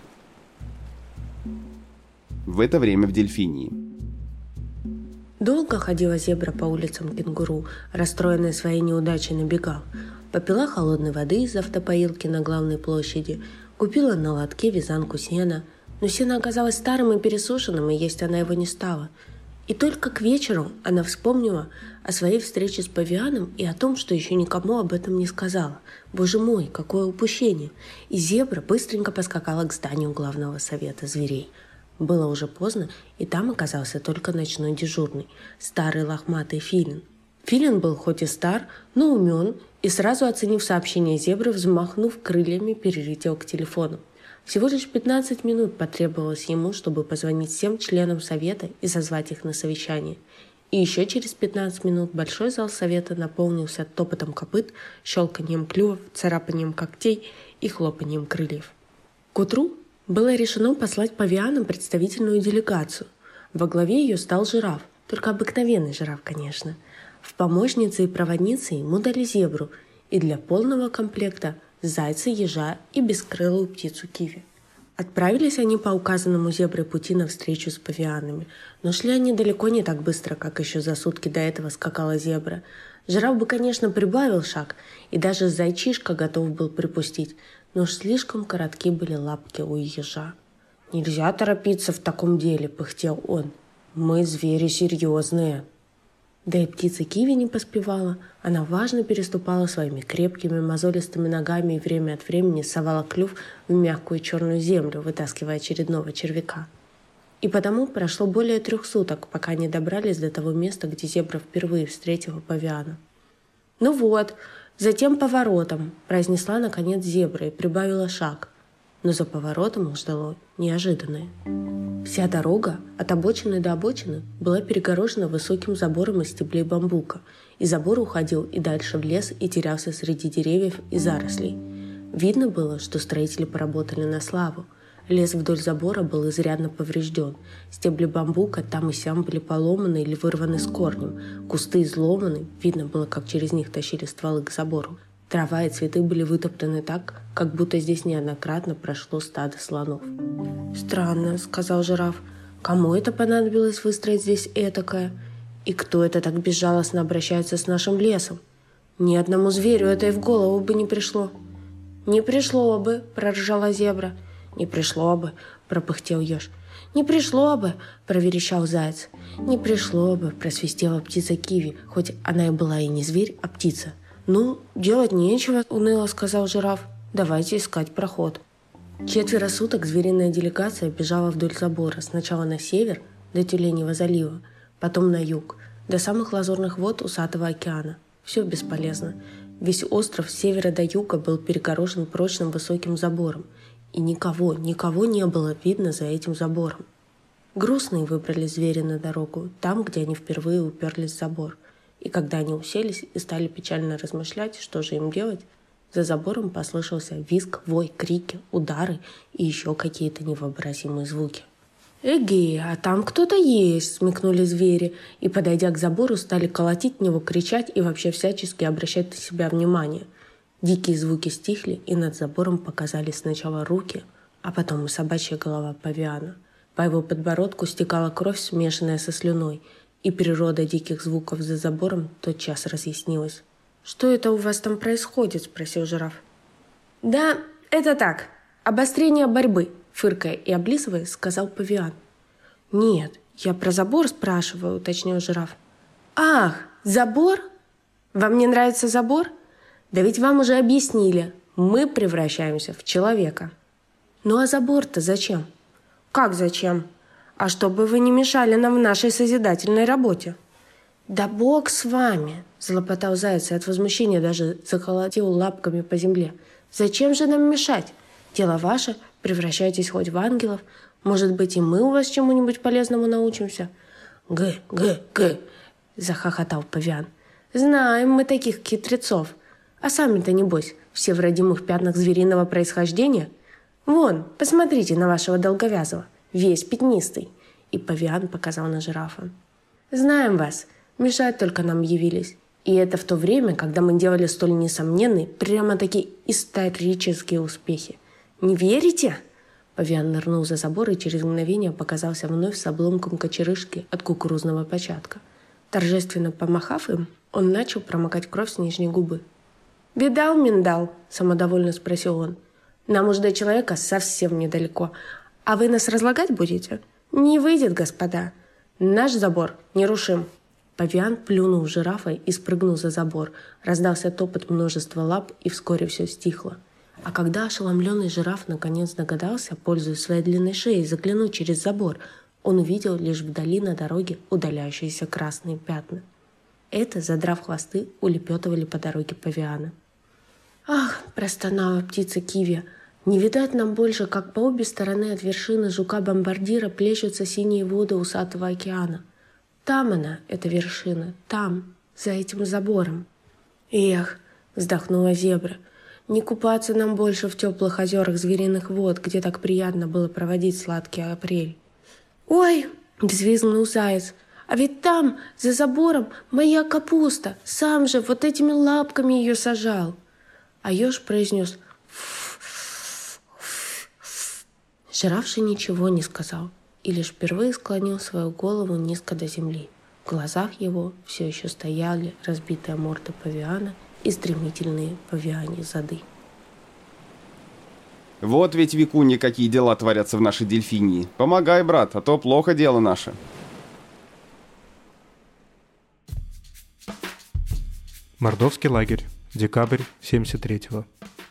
[SPEAKER 3] В это время в Дельфинии.
[SPEAKER 1] Долго ходила зебра по улицам кенгуру, расстроенная своей неудачей на бегах. Попила холодной воды из автопоилки на главной площади, купила на лотке вязанку сена, но сено оказалось старым и пересушенным, и есть она его не стала. И только к вечеру она вспомнила о своей встрече с павианом и о том, что еще никому об этом не сказала. Боже мой, какое упущение! И зебра быстренько поскакала к зданию главного совета зверей. Было уже поздно, и там оказался только ночной дежурный, старый лохматый филин. Филин был хоть и стар, но умен, и сразу оценив сообщение зебры, взмахнув крыльями, перелетел к телефону. Всего лишь пятнадцать минут потребовалось ему, чтобы позвонить всем членам совета и созвать их на совещание. И еще через пятнадцать минут большой зал совета наполнился топотом копыт, щелканием клювов, царапанием когтей и хлопанием крыльев. К утру было решено послать павианам представительную делегацию. Во главе ее стал жираф, только обыкновенный жираф, конечно. В помощнице и проводнице ему дали зебру, и для полного комплекта зайца, ежа и бескрылую птицу киви. Отправились они по указанному зебре пути навстречу с павианами, но шли они далеко не так быстро, как еще за сутки до этого скакала зебра. Жираф бы, конечно, прибавил шаг, и даже зайчишка готов был припустить, но уж слишком коротки были лапки у ежа. «Нельзя торопиться в таком деле», — пыхтел он. Мы звери серьезные». Да и птица Киви не поспевала. Она важно переступала своими крепкими мозолистыми ногами и время от времени совала клюв в мягкую черную землю, вытаскивая очередного червяка. И потому прошло более трех суток, пока они добрались до того места, где зебра впервые встретила павиана. «Ну вот, за тем поворотом», – произнесла наконец зебра и прибавила шаг. Но за поворотом их ждало неожиданное. Вся дорога, от обочины до обочины, была перегорожена высоким забором из стеблей бамбука, и забор уходил и дальше в лес и терялся среди деревьев и зарослей. Видно было, что строители поработали на славу. Лес вдоль забора был изрядно поврежден. Стебли бамбука там и сям были поломаны или вырваны с корнем. Кусты изломаны, видно было, как через них тащили стволы к забору. Трава и цветы были вытоптаны так, как будто здесь неоднократно прошло стадо слонов. «Странно», — сказал жираф. «Кому это понадобилось выстроить здесь этакое? И кто это так безжалостно обращается с нашим лесом? Ни одному зверю это и в голову бы не пришло». «Не пришло бы», — проржала зебра. «Не пришло бы», — пропыхтел еж. «Не пришло бы», — проверещал заяц. «Не пришло бы», — просвистела птица Киви, хоть она и была и не зверь, а птица. «Ну, делать нечего», — уныло сказал жираф. «Давайте искать проход». Четверо суток звериная делегация бежала вдоль забора, сначала на север, до Тюленьего залива, потом на юг, до самых лазурных вод Усатого океана. Все бесполезно. Весь остров с севера до юга был перегорожен прочным высоким забором, и никого, никого не было видно за этим забором. Грустные выбрали звери на дорогу, там, где они впервые уперлись в забор. И когда они уселись и стали печально размышлять, что же им делать, за забором послышался визг, вой, крики, удары и еще какие-то невообразимые звуки. «Эге, а там кто-то есть!» – смекнули звери, и, подойдя к забору, стали колотить в него, кричать и вообще всячески обращать на себя внимание. Дикие звуки стихли, и над забором показались сначала руки, а потом и собачья голова павиана. По его подбородку стекала кровь, смешанная со слюной, и природа диких звуков за забором тотчас разъяснилась. «Что это у вас там происходит?» – спросил жираф. «Да, это так, обострение борьбы», – фыркая и облизывая, сказал павиан. «Нет, я про забор спрашиваю», – уточнил жираф. «Ах, забор? Вам не нравится забор? Да ведь вам уже объяснили, мы превращаемся в человека». «Ну а забор-то зачем?» «Как зачем? А чтобы вы не мешали нам в нашей созидательной работе». «Да бог с вами!» – залопотал заяц и от возмущения даже заколотил лапками по земле. «Зачем же нам мешать? Дело ваше, превращайтесь хоть в ангелов. Может быть, и мы у вас чему-нибудь полезному научимся?» «Г, г, г!» – захохотал павиан. «Знаем мы таких хитрецов. А сами-то, небось, все в родимых пятнах звериного происхождения? Вон, посмотрите на вашего долговязого, весь пятнистый!» И павиан показал на жирафа. «Знаем вас. Мешать только нам явились. И это в то время, когда мы делали столь несомненные, прямо-таки исторические успехи. Не верите?» Павиан нырнул за забор и через мгновение показался вновь с обломком кочерышки от кукурузного початка. Торжественно помахав им, он начал промокать кровь с нижней губы. «Видал, миндал?» – самодовольно спросил он. «Нам уж до человека совсем недалеко. А вы нас разлагать будете? Не выйдет, господа. Наш забор нерушим». Павиан плюнул в жирафа и спрыгнул за забор. Раздался топот множества лап, и вскоре все стихло. А когда ошеломленный жираф наконец догадался, пользуясь своей длинной шеей, заглянуть через забор, он увидел лишь вдали на дороге удаляющиеся красные пятна. Это, задрав хвосты, улепетывали по дороге павиана. «Ах!» – простонала птица Киви. «Не видать нам больше, как по обе стороны от вершины жука-бомбардира плещутся синие воды Усатого океана. Там она, эта вершина, там, за этим забором». «Эх!» – вздохнула зебра. «Не купаться нам больше в теплых озерах звериных вод, где так приятно было проводить сладкий апрель». «Ой!» – взвизгнул заяц. «А ведь там, за забором, моя капуста, сам же вот этими лапками ее сажал». А еж произнес Жираф же ничего не сказал и лишь впервые склонил свою голову низко до земли. В глазах его все еще стояли разбитая морда павиана и стремительные павианьи зады.
[SPEAKER 3] Вот ведь, Викунья, какие дела творятся в нашей дельфинии. Помогай, брат, а то плохо дело наше.
[SPEAKER 2] Мордовский лагерь. Декабрь семьдесят третьего.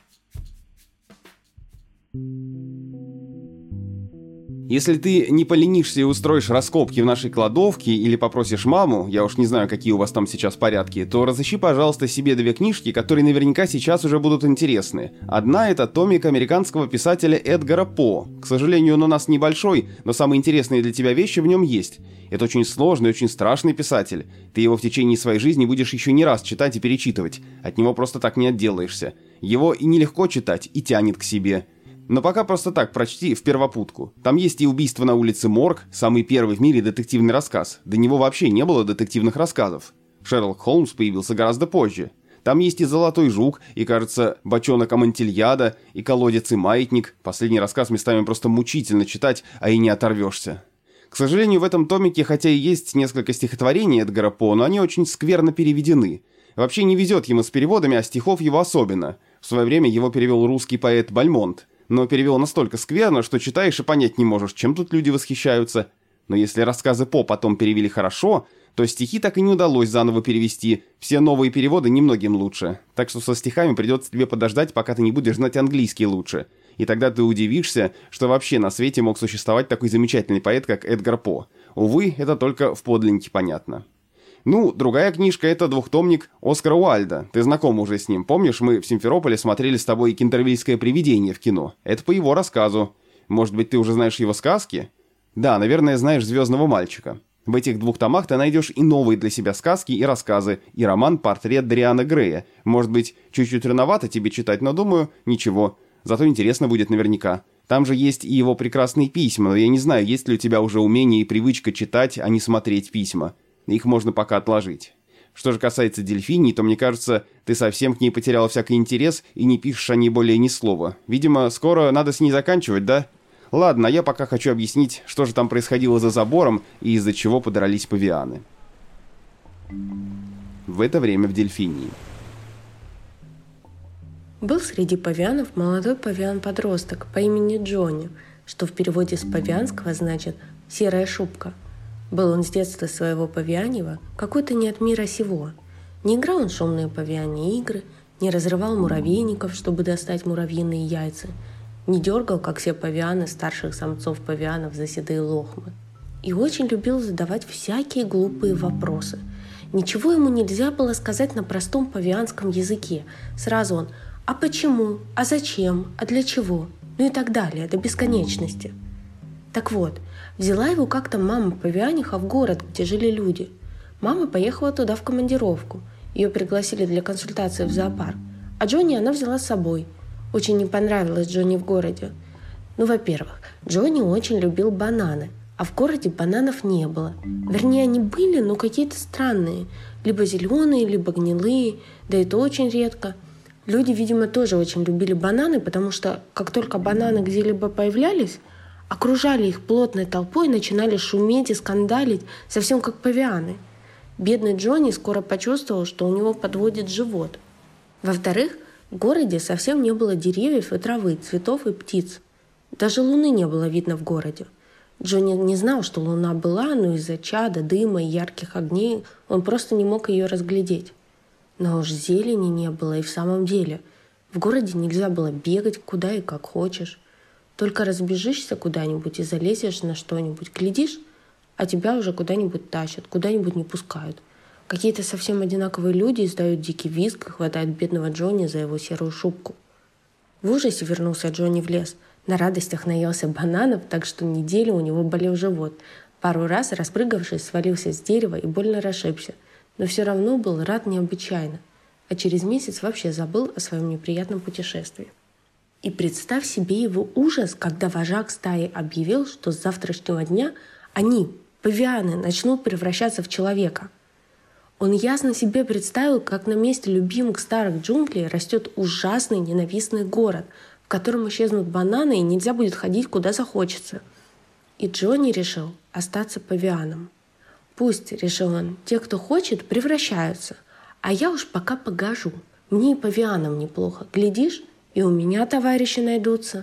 [SPEAKER 3] Если ты не поленишься и устроишь раскопки в нашей кладовке или попросишь маму, я уж не знаю, какие у вас там сейчас порядки, то разыщи, пожалуйста, себе две книжки, которые наверняка сейчас уже будут интересны. Одна — это томик американского писателя Эдгара По. К сожалению, он у нас небольшой, но самые интересные для тебя вещи в нем есть. Это очень сложный, очень страшный писатель. Ты его в течение своей жизни будешь еще не раз читать и перечитывать. От него просто так не отделаешься. Его и нелегко читать, и тянет к себе. Но пока просто так прочти в первопутку. Там есть и «Убийство на улице Морг», самый первый в мире детективный рассказ. До него вообще не было детективных рассказов. Шерлок Холмс появился гораздо позже. Там есть и «Золотой жук», и, кажется, «Бочонок Амонтильяда», и «Колодец и маятник». Последний рассказ местами просто мучительно читать, а и не оторвешься. К сожалению, в этом томике, хотя и есть несколько стихотворений Эдгара По, но они очень скверно переведены. Вообще не везет ему с переводами, а стихов его особенно. В свое время его перевел русский поэт Бальмонт. Но перевел настолько скверно, что читаешь и понять не можешь, чем тут люди восхищаются. Но если рассказы По потом перевели хорошо, то стихи так и не удалось заново перевести. Все новые переводы немногим лучше. Так что со стихами придется тебе подождать, пока ты не будешь знать английский лучше. И тогда ты удивишься, что вообще на свете мог существовать такой замечательный поэт, как Эдгар По. Увы, это только в подлиннике понятно. Ну, другая книжка — это двухтомник Оскара Уайльда. Ты знаком уже с ним. Помнишь, мы в Симферополе смотрели с тобой «Кентервильское привидение» в кино? Это по его рассказу. Может быть, ты уже знаешь его сказки? Да, наверное, знаешь «Звездного мальчика». В этих двух томах ты найдешь и новые для себя сказки и рассказы, и роман «Портрет Дориана Грея». Может быть, чуть-чуть рановато тебе читать, но, думаю, ничего. Зато интересно будет наверняка. Там же есть и его прекрасные письма, но я не знаю, есть ли у тебя уже умение и привычка читать, а не смотреть письма. Их можно пока отложить. Что же касается Дельфинии, то, мне кажется, ты совсем к ней потеряла всякий интерес и не пишешь о ней более ни слова. Видимо, скоро надо с ней заканчивать, да? Ладно, а я пока хочу объяснить, что же там происходило за забором и из-за чего подрались павианы. В это время в Дельфинии.
[SPEAKER 1] Был среди павианов молодой павиан-подросток по имени Джонни, что в переводе с павианского значит «серая шубка». Был он с детства своего павианьего какой-то не от мира сего. Не играл он шумные павианьи игры, не разрывал муравейников, чтобы достать муравьиные яйца, не дергал, как все павианы, старших самцов павианов за седые лохмы. И очень любил задавать всякие глупые вопросы. Ничего ему нельзя было сказать на простом павианском языке. Сразу он «а почему?», «а зачем?», «а для чего?», ну и так далее, до бесконечности. Так вот, взяла его как-то мама павианиха в город, где жили люди. Мама поехала туда в командировку. Ее пригласили для консультации в зоопарк. А Джонни она взяла с собой. Очень не понравилось Джонни в городе. Ну, во-первых, Джонни очень любил бананы, а в городе бананов не было. Вернее, они были, но какие-то странные. Либо зеленые, либо гнилые, да и то очень редко. Люди, видимо, тоже очень любили бананы, потому что как только бананы где-либо появлялись, окружали их плотной толпой и начинали шуметь и скандалить, совсем как павианы. Бедный Джонни скоро почувствовал, что у него подводит живот. Во-вторых, в городе совсем не было деревьев и травы, цветов и птиц. Даже луны не было видно в городе. Джонни не знал, что луна была, но из-за чада, дыма и ярких огней он просто не мог ее разглядеть. Но уж зелени не было и в самом деле. В городе нельзя было бегать куда и как хочешь. Только разбежишься куда-нибудь и залезешь на что-нибудь, глядишь, а тебя уже куда-нибудь тащат, куда-нибудь не пускают. Какие-то совсем одинаковые люди издают дикий визг и хватают бедного Джонни за его серую шубку. В ужасе вернулся Джонни в лес. На радостях наелся бананов, так что неделю у него болел живот. Пару раз, распрыгавшись, свалился с дерева и больно расшибся. Но все равно был рад необычайно. А через месяц вообще забыл о своем неприятном путешествии. И представь себе его ужас, когда вожак стаи объявил, что с завтрашнего дня они, павианы, начнут превращаться в человека. Он ясно себе представил, как на месте любимых старых джунглей растет ужасный ненавистный город, в котором исчезнут бананы и нельзя будет ходить куда захочется. И Джонни решил остаться павианом. Пусть, решил он, те, кто хочет, превращаются, а я уж пока погожу. Мне и павианам неплохо. Глядишь, и у меня товарищи найдутся.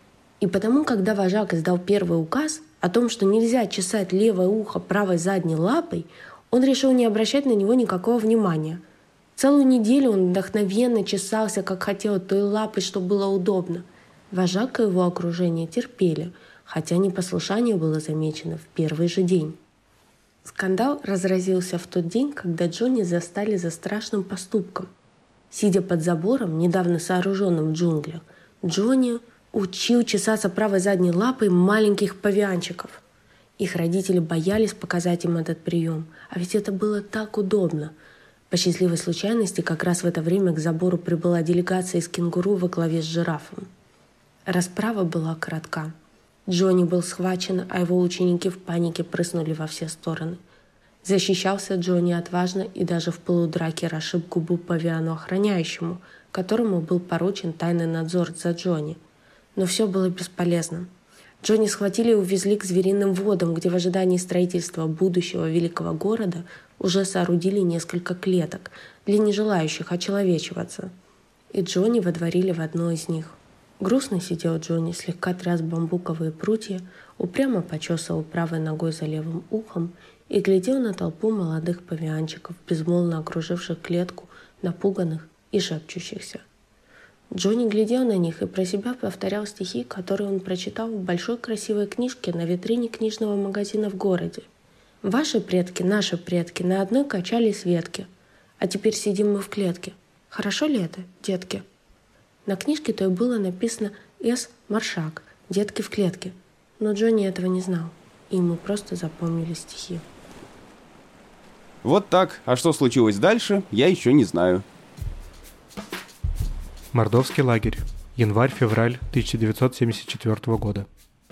[SPEAKER 1] И потому, когда вожак издал первый указ о том, что нельзя чесать левое ухо правой задней лапой, он решил не обращать на него никакого внимания. Целую неделю он вдохновенно чесался, как хотел, той лапой, что было удобно. Вожак и его окружение терпели, хотя непослушание было замечено в первый же день. Скандал разразился в тот день, когда Джонни застали за страшным поступком. Сидя под забором, недавно сооруженным в джунглях, Джонни учил чесаться правой задней лапой маленьких павианчиков. Их родители боялись показать им этот прием, а ведь это было так удобно. По счастливой случайности, как раз в это время к забору прибыла делегация из кенгуру во главе с жирафом. Расправа была коротка. Джонни был схвачен, а его ученики в панике прыснули во все стороны. Защищался Джонни отважно и даже в пылу драки расшиб губу павиану охраняющему, которому был поручен тайный надзор за Джонни. Но все было бесполезно. Джонни схватили и увезли к звериным водам, где в ожидании строительства будущего великого города уже соорудили несколько клеток для нежелающих очеловечиваться. И Джонни водворили в одну из них. Грустно сидел Джонни, слегка тряс бамбуковые прутья, упрямо почесывал правой ногой за левым ухом и глядел на толпу молодых павианчиков, безмолвно окруживших клетку, напуганных и шепчущихся. Джонни глядел на них и про себя повторял стихи, которые он прочитал в большой красивой книжке на витрине книжного магазина в городе. «Ваши предки, наши предки, на одной качались ветки, а теперь сидим мы в клетке. Хорошо ли это, детки?» На книжке той было написано «С. Маршак. Детки в клетке». Но Джонни этого не знал, и ему просто запомнили стихи.
[SPEAKER 3] Вот так. А что случилось дальше, я еще не знаю.
[SPEAKER 2] Мордовский лагерь. Январь-февраль тысяча девятьсот семьдесят четвёртого года.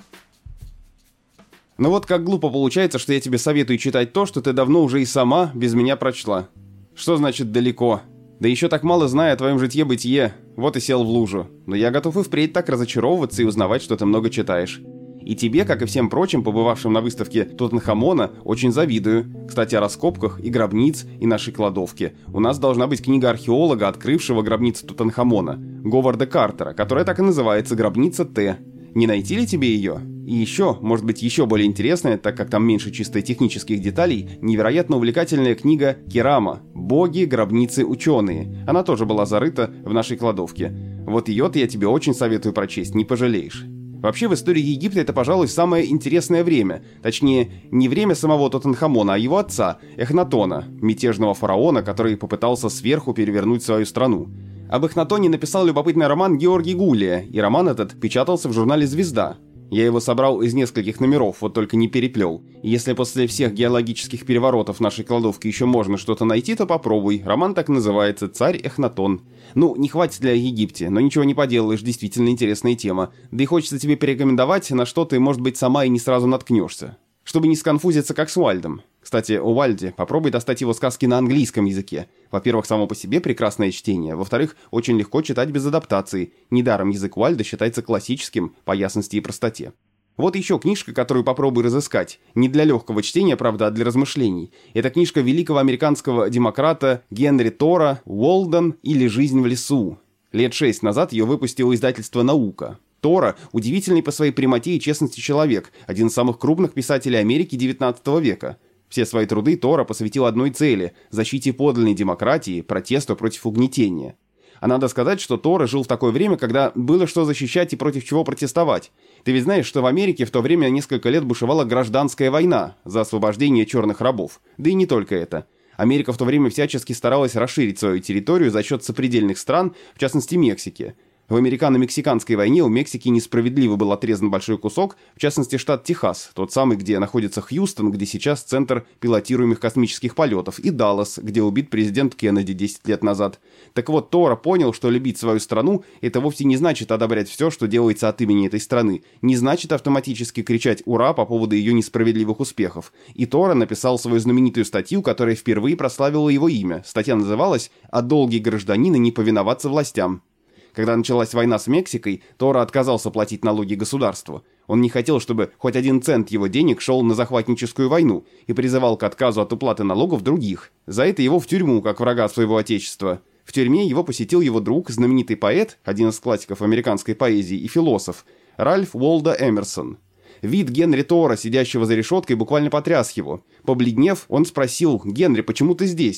[SPEAKER 3] Ну вот как глупо получается, что я тебе советую читать то, что ты давно уже и сама без меня прочла. Что значит «далеко»? Да еще так мало знаю о твоем житье-бытие. Вот и сел в лужу. Но я готов и впредь так разочаровываться и узнавать, что ты много читаешь. И тебе, как и всем прочим, побывавшим на выставке Тутанхамона, очень завидую. Кстати, о раскопках и гробниц, и нашей кладовке. У нас должна быть книга археолога, открывшего гробницу Тутанхамона, Говарда Картера, которая так и называется «Гробница Т». Не найти ли тебе ее? И еще, может быть, еще более интересная, так как там меньше чисто технических деталей, невероятно увлекательная книга Керама «Боги, гробницы, ученые». Она тоже была зарыта в нашей кладовке. Вот ее-то я тебе очень советую прочесть, не пожалеешь. Вообще, в истории Египта это, пожалуй, самое интересное время. Точнее, не время самого Тутанхамона, а его отца, Эхнатона, мятежного фараона, который попытался сверху перевернуть свою страну. Об Эхнатоне написал любопытный роман Георгий Гулия, и роман этот печатался в журнале «Звезда». Я его собрал из нескольких номеров, вот только не переплел. И если после всех геологических переворотов нашей кладовки еще можно что-то найти, то попробуй. Роман так называется «Царь Эхнатон». Ну, не хватит для Египте, но ничего не поделаешь, действительно интересная тема. Да и хочется тебе порекомендовать, на что ты, может быть, сама и не сразу наткнешься. Чтобы не сконфузиться, как с Уальдом. Кстати, о Уальде, попробуй достать его сказки на английском языке. Во-первых, само по себе прекрасное чтение. Во-вторых, очень легко читать без адаптации. Недаром язык Уальда считается классическим по ясности и простоте. Вот еще книжка, которую попробуй разыскать. Не для легкого чтения, правда, а для размышлений. Это книжка великого американского демократа Генри Тора «Уолден» или «Жизнь в лесу». Лет шесть назад ее выпустило издательство «Наука». Тора – удивительный по своей прямоте и честности человек, один из самых крупных писателей Америки девятнадцатого века. Все свои труды Тора посвятил одной цели – защите подлинной демократии, протесту против угнетения. А надо сказать, что Тора жил в такое время, когда было что защищать и против чего протестовать. Ты ведь знаешь, что в Америке в то время несколько лет бушевала гражданская война за освобождение черных рабов. Да и не только это. Америка в то время всячески старалась расширить свою территорию за счет сопредельных стран, в частности Мексики. В американо-мексиканской войне у Мексики несправедливо был отрезан большой кусок, в частности штат Техас, тот самый, где находится Хьюстон, где сейчас центр пилотируемых космических полетов, и Даллас, где убит президент Кеннеди десять лет назад. Так вот, Тора понял, что любить свою страну – это вовсе не значит одобрять все, что делается от имени этой страны, не значит автоматически кричать «Ура!» по поводу ее несправедливых успехов. И Тора написал свою знаменитую статью, которая впервые прославила его имя. Статья называлась «О долге гражданина не повиноваться властям». Когда началась война с Мексикой, Тора отказался платить налоги государству. Он не хотел, чтобы хоть один цент его денег шел на захватническую войну и призывал к отказу от уплаты налогов других. За это его в тюрьму, как врага своего отечества. В тюрьме его посетил его друг, знаменитый поэт, один из классиков американской поэзии и философ, Ральф Уолдо Эмерсон. Вид Генри Тора, сидящего за решеткой, буквально потряс его. Побледнев, он спросил: «Генри, почему ты здесь?»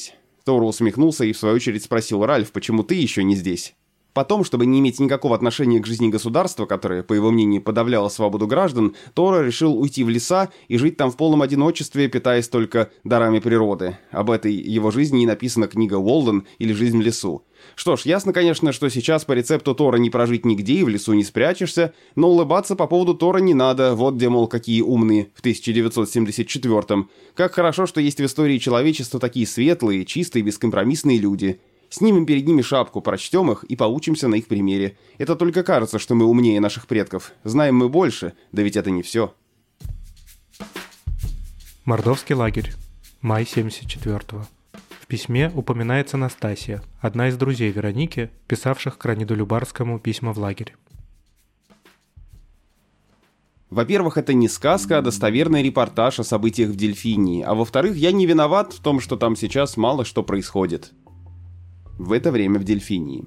[SPEAKER 3] Тора усмехнулся и в свою очередь спросил: «Ральф, почему ты еще не здесь?» Потом, чтобы не иметь никакого отношения к жизни государства, которое, по его мнению, подавляло свободу граждан, Тора решил уйти в леса и жить там в полном одиночестве, питаясь только дарами природы. Об этой его жизни и написана книга «Уолден» или «Жизнь в лесу». Что ж, ясно, конечно, что сейчас по рецепту Тора не прожить нигде и в лесу не спрячешься, но улыбаться по поводу Тора не надо, вот где, мол, какие умные в тысяча девятьсот семьдесят четвёртом. Как хорошо, что есть в истории человечества такие светлые, чистые, бескомпромиссные люди. Снимем перед ними шапку, прочтем их и поучимся на их примере. Это только кажется, что мы умнее наших предков. Знаем мы больше, да ведь это не все.
[SPEAKER 2] Мордовский лагерь. Май семьдесят четвёртого. В письме упоминается Настасья, одна из друзей Вероники, писавших к Леониду Любарскому письма в лагерь.
[SPEAKER 3] Во-первых, это не сказка, а достоверный репортаж о событиях в Дельфинии. А во-вторых, я не виноват в том, что там сейчас мало что происходит. В это время в Дельфинии.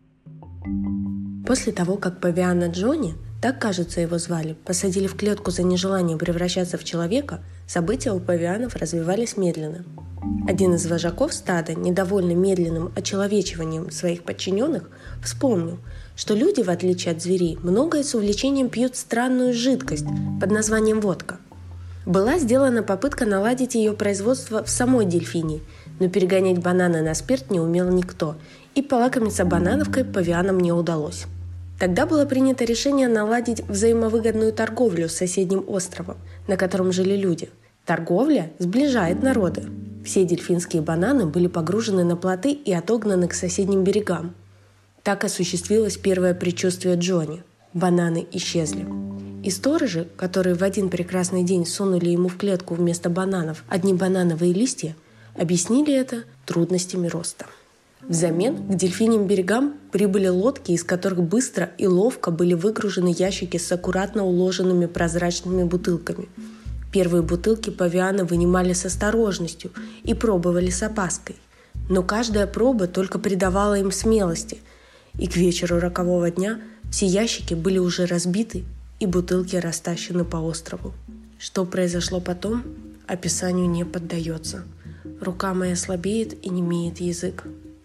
[SPEAKER 1] После того, как павиана Джонни, так, кажется, его звали, посадили в клетку за нежелание превращаться в человека, события у павианов развивались медленно. Один из вожаков стада, недовольный медленным очеловечиванием своих подчиненных, вспомнил, что люди, в отличие от зверей, многое с увлечением пьют странную жидкость под названием водка. Была сделана попытка наладить ее производство в самой Дельфинии, но перегонять бананы на спирт не умел никто, и полакомиться банановкой павианам не удалось. Тогда было принято решение наладить взаимовыгодную торговлю с соседним островом, на котором жили люди. Торговля сближает народы. Все дельфинские бананы были погружены на плоты и отогнаны к соседним берегам. Так осуществилось первое предчувствие Джонни. Бананы исчезли. И сторожи, которые в один прекрасный день сунули ему в клетку вместо бананов одни банановые листья, объяснили это трудностями роста. Взамен к дельфиньим берегам прибыли лодки, из которых быстро и ловко были выгружены ящики с аккуратно уложенными прозрачными бутылками. Первые бутылки павианы вынимали с осторожностью и пробовали с опаской. Но каждая проба только придавала им смелости, и к вечеру рокового дня все ящики были уже разбиты и бутылки растащены по острову. Что произошло потом, описанию не поддается. Рука моя слабеет и немеет язык.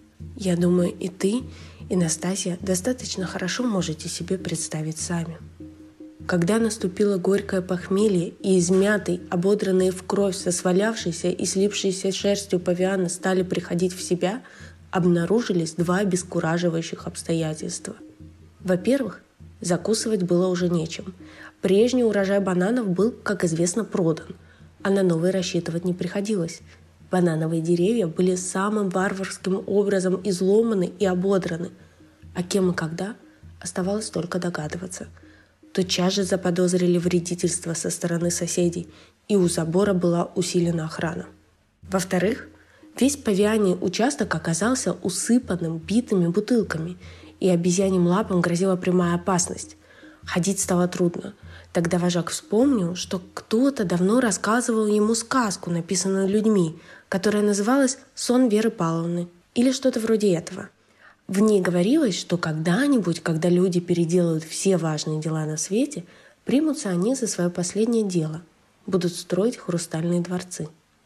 [SPEAKER 1] Я думаю, и ты, и Настасья достаточно хорошо можете себе представить сами. Когда наступило горькое похмелье, и измятый, ободранные в кровь, сосвалявшийся и слипшиеся шерстью павианы стали приходить в себя, обнаружились два обескураживающих обстоятельства. Во-первых, закусывать было уже нечем. Прежний урожай бананов был, как известно, продан, а на новый рассчитывать не приходилось. Банановые деревья были самым варварским образом изломаны и ободраны, а кем и когда оставалось только догадываться. Тотчас же заподозрили вредительство со стороны соседей, и у забора была усилена охрана. Во-вторых, весь павианий участок оказался усыпанным битыми бутылками, и обезьяньим лапам грозила прямая опасность. Ходить стало трудно. Тогда вожак вспомнил, что кто-то давно рассказывал ему сказку, написанную людьми, которая называлась «Сон Веры Павловны» или что-то вроде этого. В ней говорилось, что когда-нибудь, когда люди переделают все важные дела на свете, примутся они за свое последнее дело, будут строить хрустальные дворцы.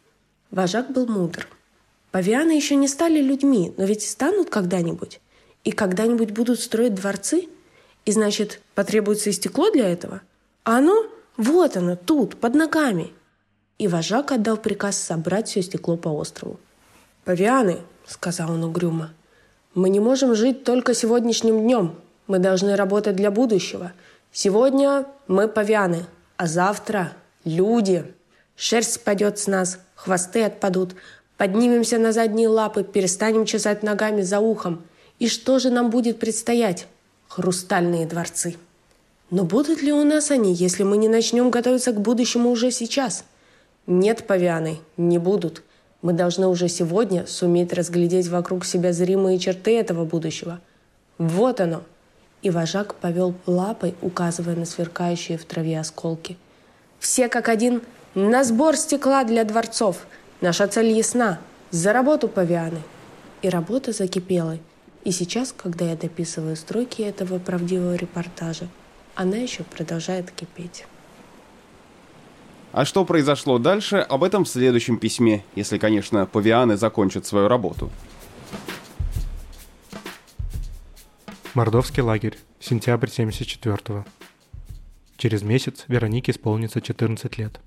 [SPEAKER 1] Вожак был мудр. Павианы еще не стали людьми, но ведь станут когда-нибудь. И когда-нибудь будут строить дворцы, и значит, потребуется и стекло для этого. А оно, вот оно, тут, под ногами. И вожак отдал приказ собрать все стекло по острову. «Павианы», — сказал он угрюмо, — «мы не можем жить только сегодняшним днем. Мы должны работать для будущего. Сегодня мы павианы, а завтра люди. Шерсть спадет с нас, хвосты отпадут, поднимемся на задние лапы, перестанем чесать ногами за ухом. И что же нам будет предстоять? Хрустальные дворцы. Но будут ли у нас они, если мы не начнем готовиться к будущему уже сейчас? Нет, павианы, не будут. Мы должны уже сегодня суметь разглядеть вокруг себя зримые черты этого будущего. Вот оно!» И вожак повел лапой, указывая на сверкающие в траве осколки. «Все как один на сбор стекла для дворцов. Наша цель ясна. За работу, павианы!» И работа закипела. И сейчас, когда я дописываю строки этого правдивого репортажа, она еще продолжает кипеть.
[SPEAKER 3] А что произошло дальше, об этом в следующем письме, если, конечно, павианы закончат свою работу.
[SPEAKER 2] Мордовский лагерь. Сентябрь семьдесят четвёртого. Через месяц Веронике исполнится четырнадцать лет.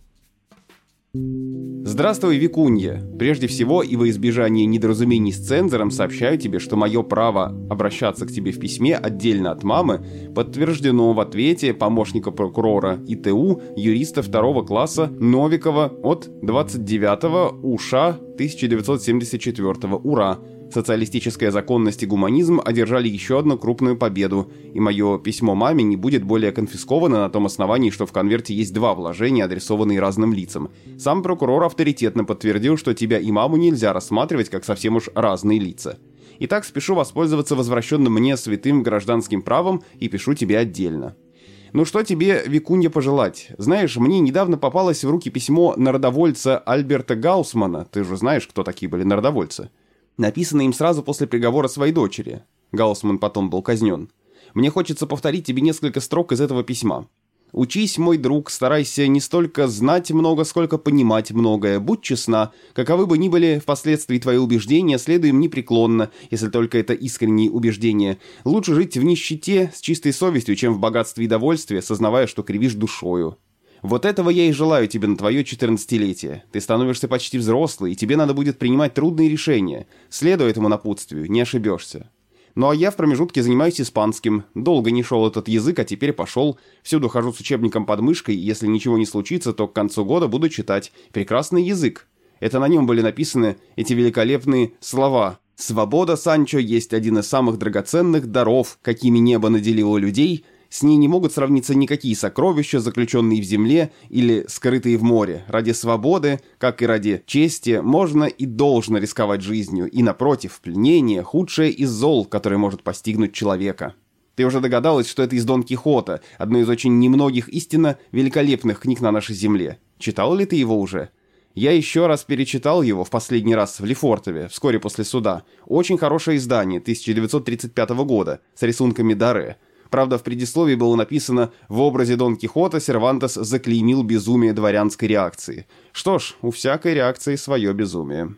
[SPEAKER 3] Здравствуй, Викунья. Прежде всего, и во избежание недоразумений с цензором, сообщаю тебе, что мое право обращаться к тебе в письме отдельно от мамы подтверждено в ответе помощника прокурора ИТУ, юриста второго класса Новикова от двадцать девятого уша тысяча девятьсот семьдесят четвёртого. Ура! Социалистическая законность и гуманизм одержали еще одну крупную победу, и мое письмо маме не будет более конфисковано на том основании, что в конверте есть два вложения, адресованные разным лицам. Сам прокурор авторитетно подтвердил, что тебя и маму нельзя рассматривать как совсем уж разные лица. Итак, спешу воспользоваться возвращенным мне святым гражданским правом и пишу тебе отдельно. Ну что тебе, Викунья, пожелать? Знаешь, мне недавно попалось в руки письмо народовольца Альберта Гаусмана. Ты же знаешь, кто такие были народовольцы. Написано им сразу после приговора своей дочери. Гаусман потом был казнен. Мне хочется повторить тебе несколько строк из этого письма. «Учись, мой друг, старайся не столько знать много, сколько понимать многое. Будь честна. Каковы бы ни были впоследствии твои убеждения, следуй им непреклонно, если только это искренние убеждения. Лучше жить в нищете с чистой совестью, чем в богатстве и довольстве, сознавая, что кривишь душою. Вот этого я и желаю тебе на твое четырнадцатилетие. Ты становишься почти взрослый, и тебе надо будет принимать трудные решения. Следуй этому напутствию, не ошибешься. Ну а я в промежутке занимаюсь испанским. Долго не шел этот язык, а теперь пошел. Всюду хожу с учебником под мышкой, и если ничего не случится, то к концу года буду читать. Прекрасный язык. Это на нем были написаны эти великолепные слова. «Свобода, Санчо, есть один из самых драгоценных даров, какими небо наделило людей». С ней не могут сравниться никакие сокровища, заключенные в земле или скрытые в море. Ради свободы, как и ради чести, можно и должно рисковать жизнью. И, напротив, пленение – худшее из зол, которое может постигнуть человека. Ты уже догадалась, что это из Дон Кихота, одной из очень немногих истинно великолепных книг на нашей земле. Читал ли ты его уже? Я еще раз перечитал его в последний раз в Лефортове, вскоре после суда. Очень хорошее издание тысяча девятьсот тридцать пятого года, с рисунками Даре. Правда, в предисловии было написано «В образе Дон Кихота Сервантес заклеймил безумие дворянской реакции». Что ж, у всякой реакции свое безумие.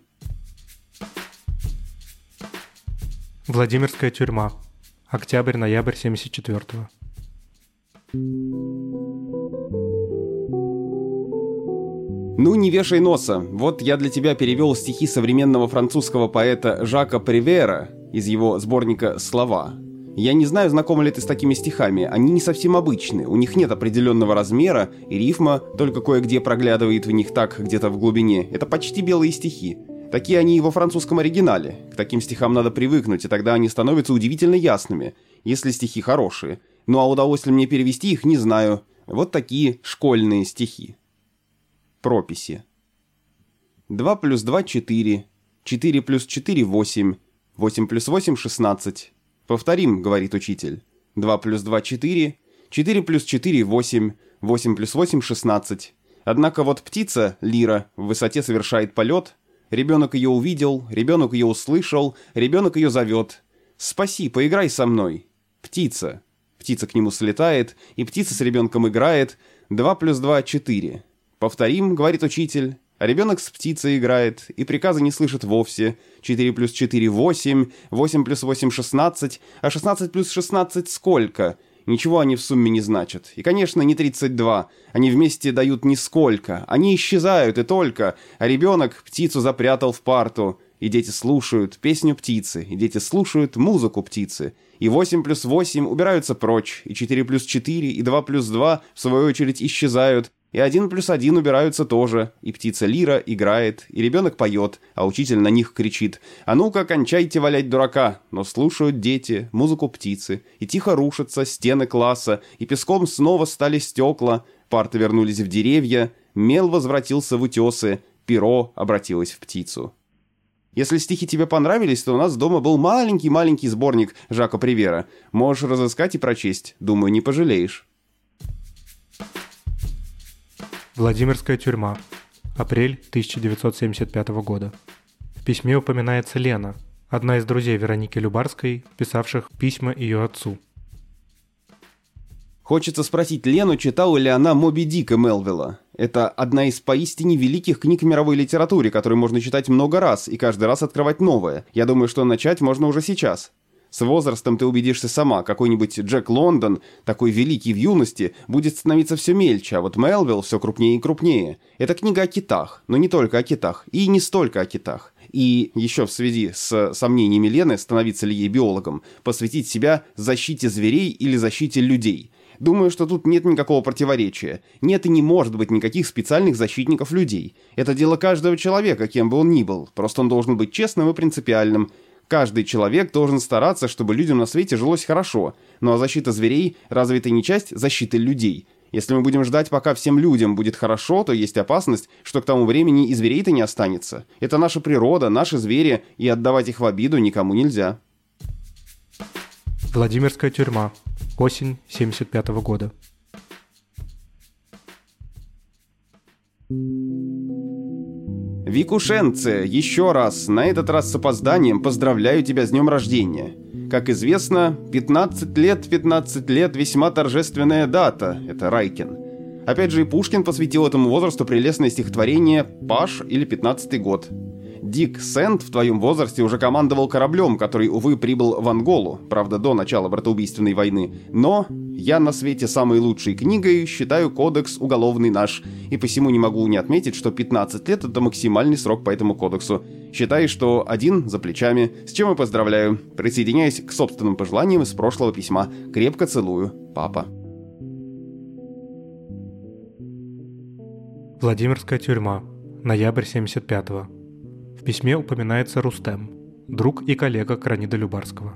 [SPEAKER 2] Владимирская тюрьма. Октябрь-ноябрь семьдесят четвёртого.
[SPEAKER 3] Ну, не вешай носа. Вот я для тебя перевел стихи современного французского поэта Жака Привера из его сборника «Слова». Я не знаю, знакомы ли ты с такими стихами, они не совсем обычные, у них нет определенного размера, и рифма только кое-где проглядывает в них так, где-то в глубине. Это почти белые стихи. Такие они и во французском оригинале. К таким стихам надо привыкнуть, и тогда они становятся удивительно ясными, если стихи хорошие. Ну а удалось ли мне перевести их, не знаю. Вот такие школьные стихи. Прописи. два плюс два – четыре. четыре плюс четыре – восемь. восемь плюс восемь – шестнадцать. «Повторим», — говорит учитель. два плюс два — четыре. четыре плюс четыре — восемь. восемь плюс восемь — шестнадцать. Однако вот птица, лира, в высоте совершает полет. Ребенок ее увидел, ребенок ее услышал, ребенок ее зовет. «Спаси, поиграй со мной». Птица. Птица к нему слетает, и птица с ребенком играет. два плюс два — четыре. «Повторим», — говорит учитель. А ребенок с птицей играет, и приказа не слышит вовсе. четыре плюс четыре — восемь, восемь плюс восемь — шестнадцать, а шестнадцать плюс шестнадцать сколько? Ничего они в сумме не значат. И, конечно, не тридцать два. Они вместе дают нисколько. Они исчезают, и только. А ребенок птицу запрятал в парту. И дети слушают песню птицы, и дети слушают музыку птицы. И восемь плюс восемь убираются прочь, и четыре плюс четыре, и два плюс два, в свою очередь, исчезают. И один плюс один убираются тоже, и птица лира играет, и ребенок поет, а учитель на них кричит: «А ну-ка, кончайте валять дурака!» Но слушают дети музыку птицы, и тихо рушатся стены класса, и песком снова стали стекла, парты вернулись в деревья, мел возвратился в утесы, перо обратилось в птицу. Если стихи тебе понравились, то у нас дома был маленький-маленький сборник Жака Привера. Можешь разыскать и прочесть, думаю, не пожалеешь.
[SPEAKER 2] Владимирская тюрьма. Апрель тысяча девятьсот семьдесят пятого года. В письме упоминается Лена, одна из друзей Вероники Любарской, писавших письма ее отцу.
[SPEAKER 3] Хочется спросить Лену, читала ли она «Моби Дика» Мелвилла. Это одна из поистине великих книг в мировой литературе, которую можно читать много раз и каждый раз открывать новое. Я думаю, что начать можно уже сейчас. С возрастом ты убедишься сама, какой-нибудь Джек Лондон, такой великий в юности, будет становиться все мельче, а вот Мелвилл все крупнее и крупнее. Это книга о китах, но не только о китах, и не столько о китах. И еще в связи с сомнениями Лены, становиться ли ей биологом, посвятить себя защите зверей или защите людей. Думаю, что тут нет никакого противоречия. Нет и не может быть никаких специальных защитников людей. Это дело каждого человека, кем бы он ни был. Просто он должен быть честным и принципиальным. Каждый человек должен стараться, чтобы людям на свете жилось хорошо. Ну а защита зверей разве это не часть защиты людей? Если мы будем ждать, пока всем людям будет хорошо, то есть опасность, что к тому времени и зверей-то не останется. Это наша природа, наши звери, и отдавать их в обиду никому нельзя.
[SPEAKER 2] Владимирская тюрьма. Осень семьдесят пятого года.
[SPEAKER 3] Викушенце, еще раз, на этот раз с опозданием, поздравляю тебя с днем рождения. Как известно, пятнадцать лет, пятнадцать лет, весьма торжественная дата, это Райкин. Опять же и Пушкин посвятил этому возрасту прелестное стихотворение «Паш» или «пятнадцатый год». Дик Сэнд в твоем возрасте уже командовал кораблем, который, увы, прибыл в Анголу, правда, до начала братоубийственной войны. Но я на свете самой лучшей книгой считаю кодекс уголовный наш, и посему не могу не отметить, что пятнадцать лет — это максимальный срок по этому кодексу. Считай, что один за плечами, с чем и поздравляю. Присоединяюсь к собственным пожеланиям из прошлого письма. Крепко целую, папа.
[SPEAKER 2] Владимирская тюрьма. Ноябрь семьдесят пятого. В письме упоминается Рустем, друг и коллега Кранида Любарского.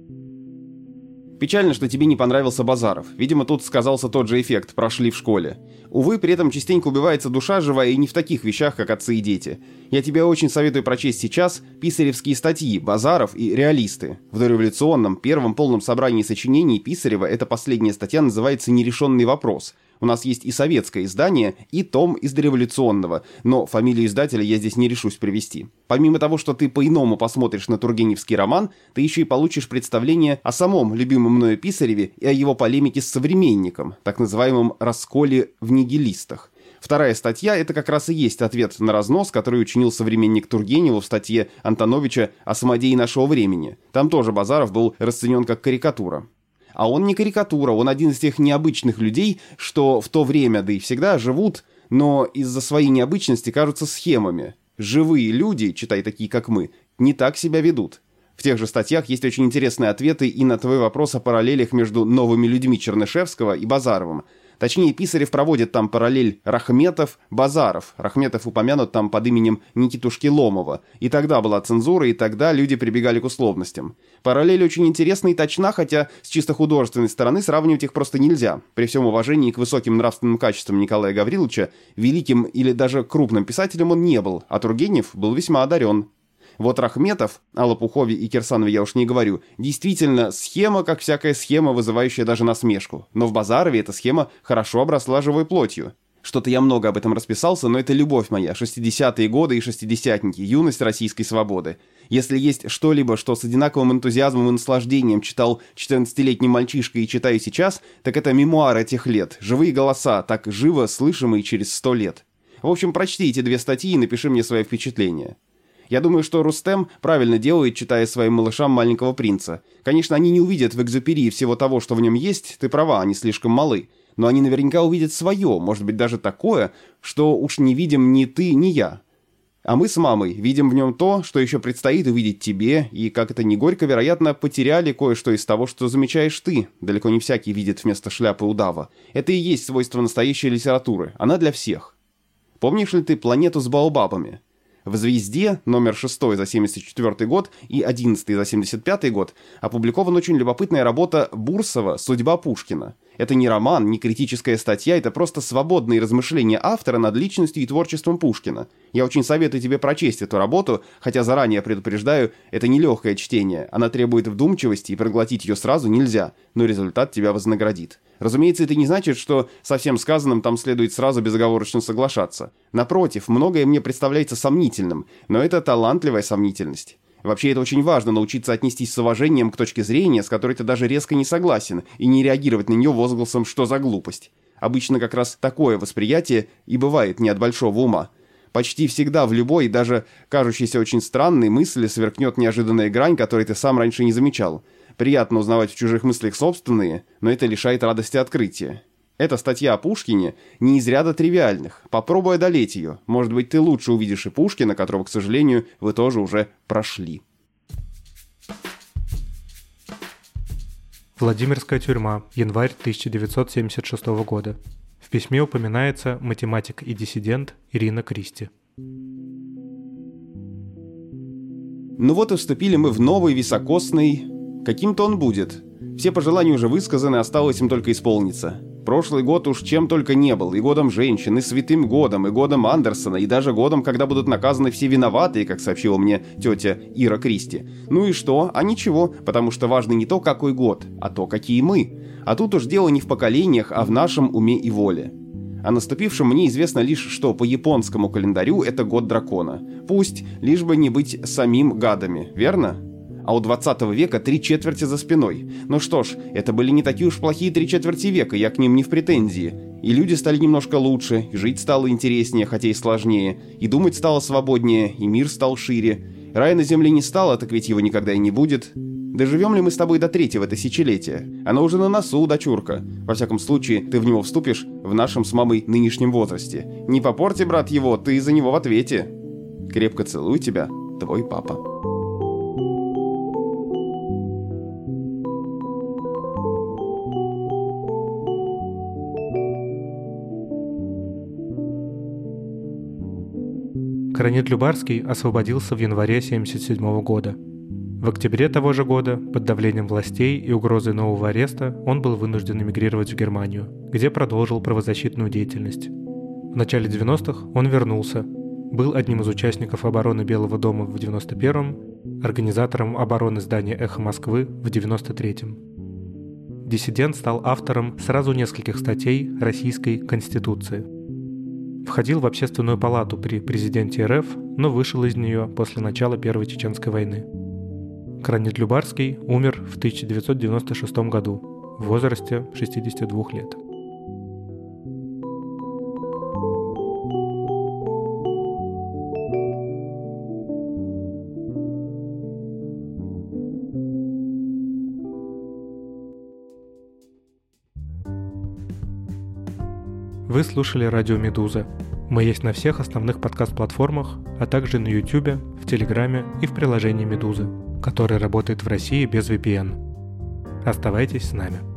[SPEAKER 3] Печально, что тебе не понравился Базаров. Видимо, тут сказался тот же эффект «прошли в школе». Увы, при этом частенько убивается душа живая и не в таких вещах, как отцы и дети. Я тебе очень советую прочесть сейчас писаревские статьи «Базаров» и «Реалисты». В дореволюционном первом полном собрании сочинений Писарева эта последняя статья называется «Нерешенный вопрос». У нас есть и советское издание, и том из дореволюционного, но фамилию издателя я здесь не решусь привести. Помимо того, что ты по-иному посмотришь на тургеневский роман, ты еще и получишь представление о самом любимом мною Писареве и о его полемике с современником, так называемом «расколе в нигилистах». Вторая статья — это как раз и есть ответ на разнос, который учинил современник Тургеневу в статье Антоновича о самодеи нашего времени. Там тоже Базаров был расценен как карикатура. А он не карикатура, он один из тех необычных людей, что в то время, да и всегда, живут, но из-за своей необычности кажутся схемами. Живые люди, читай такие, как мы, не так себя ведут. В тех же статьях есть очень интересные ответы и на твой вопрос о параллелях между новыми людьми Чернышевского и Базаровым. Точнее, Писарев проводит там параллель Рахметов-Базаров. Рахметов упомянут там под именем Никитушки Ломова. И тогда была цензура, и тогда люди прибегали к условностям. Параллель очень интересна и точна, хотя с чисто художественной стороны сравнивать их просто нельзя. При всем уважении к высоким нравственным качествам Николая Гавриловича, великим или даже крупным писателем он не был, а Тургенев был весьма одарен. Вот Рахметов, о Лопухове и Кирсанове я уж не говорю, действительно схема, как всякая схема, вызывающая даже насмешку. Но в Базарове эта схема хорошо обросла живой плотью. Что-то я много об этом расписался, но это любовь моя, шестидесятые годы и шестидесятники, юность российской свободы. Если есть что-либо, что с одинаковым энтузиазмом и наслаждением читал четырнадцатилетний мальчишка и читаю сейчас, так это мемуары этих лет, живые голоса, так живо слышимые через сто лет. В общем, прочти эти две статьи и напиши мне свои впечатления. Я думаю, что Рустем правильно делает, читая своим малышам «Маленького принца». Конечно, они не увидят в «Экзюпери» всего того, что в нем есть, ты права, они слишком малы. Но они наверняка увидят свое, может быть, даже такое, что уж не видим ни ты, ни я. А мы с мамой видим в нем то, что еще предстоит увидеть тебе, и, как это ни горько, вероятно, потеряли кое-что из того, что замечаешь ты. Далеко не всякий видит вместо шляпы удава. Это и есть свойство настоящей литературы, она для всех. Помнишь ли ты «Планету с Баобабами»? В «Звезде» номер шестой за семьдесят четвёртый год и одиннадцатый за семьдесят пятый год опубликована очень любопытная работа Бурсова «Судьба Пушкина». Это не роман, не критическая статья, это просто свободные размышления автора над личностью и творчеством Пушкина. Я очень советую тебе прочесть эту работу, хотя заранее предупреждаю, это не легкое чтение, она требует вдумчивости и проглотить ее сразу нельзя, но результат тебя вознаградит. Разумеется, это не значит, что со всем сказанным там следует сразу безоговорочно соглашаться. Напротив, многое мне представляется сомнительным, но это талантливая сомнительность. Вообще, это очень важно, научиться отнестись с уважением к точке зрения, с которой ты даже резко не согласен, и не реагировать на нее возгласом «что за глупость?». Обычно как раз такое восприятие и бывает не от большого ума. Почти всегда в любой, даже кажущейся очень странной мысли сверкнет неожиданная грань, которой ты сам раньше не замечал. Приятно узнавать в чужих мыслях собственные, но это лишает радости открытия. Эта статья о Пушкине не из ряда тривиальных. Попробуй одолеть ее. Может быть, ты лучше увидишь и Пушкина, которого, к сожалению, вы тоже уже прошли.
[SPEAKER 2] Владимирская тюрьма, январь тысяча девятьсот семьдесят шестого года. В письме упоминается математик и диссидент Ирина Кристи.
[SPEAKER 3] Ну вот и вступили мы в новый високосный... Каким-то он будет. Все пожелания уже высказаны, осталось им только исполниться. Прошлый год уж чем только не был. И годом женщин, и святым годом, и годом Андерсона, и даже годом, когда будут наказаны все виноватые, как сообщила мне тетя Ира Кристи. Ну и что? А ничего, потому что важно не то, какой год, а то, какие мы. А тут уж дело не в поколениях, а в нашем уме и воле. О наступившем мне известно лишь, что по японскому календарю это год дракона. Пусть, лишь бы не быть самим гадами, верно? А у двадцатого века три четверти за спиной. Ну что ж, это были не такие уж плохие три четверти века, я к ним не в претензии. И люди стали немножко лучше, и жить стало интереснее, хотя и сложнее, и думать стало свободнее, и мир стал шире. Рая на земле не стало, так ведь его никогда и не будет. Доживем ли мы с тобой до третьего тысячелетия? Оно уже на носу, дочурка. Во всяком случае, ты в него вступишь в нашем с мамой нынешнем возрасте. Не попорти, брат, его, ты за него в ответе. Крепко целую тебя, твой папа.
[SPEAKER 2] Кранит Любарский освободился в январе тысяча девятьсот семьдесят седьмого года. В октябре того же года, под давлением властей и угрозой нового ареста, он был вынужден эмигрировать в Германию, где продолжил правозащитную деятельность. В начале девяностых он вернулся, был одним из участников обороны Белого дома в девяносто первом, организатором обороны здания «Эхо Москвы» в девяносто третьем. Диссидент стал автором сразу нескольких статей Российской Конституции. Входил в Общественную палату при президенте эр эф, но вышел из нее после начала Первой Чеченской войны. Кранит Любарский умер в тысяча девятьсот девяносто шестом году в возрасте шестидесяти двух лет. Вы слушали радио «Медуза». Мы есть на всех основных подкаст-платформах, а также на YouTube, в Телеграме и в приложении «Медузы», которое работает в России без ви пи эн. Оставайтесь с нами.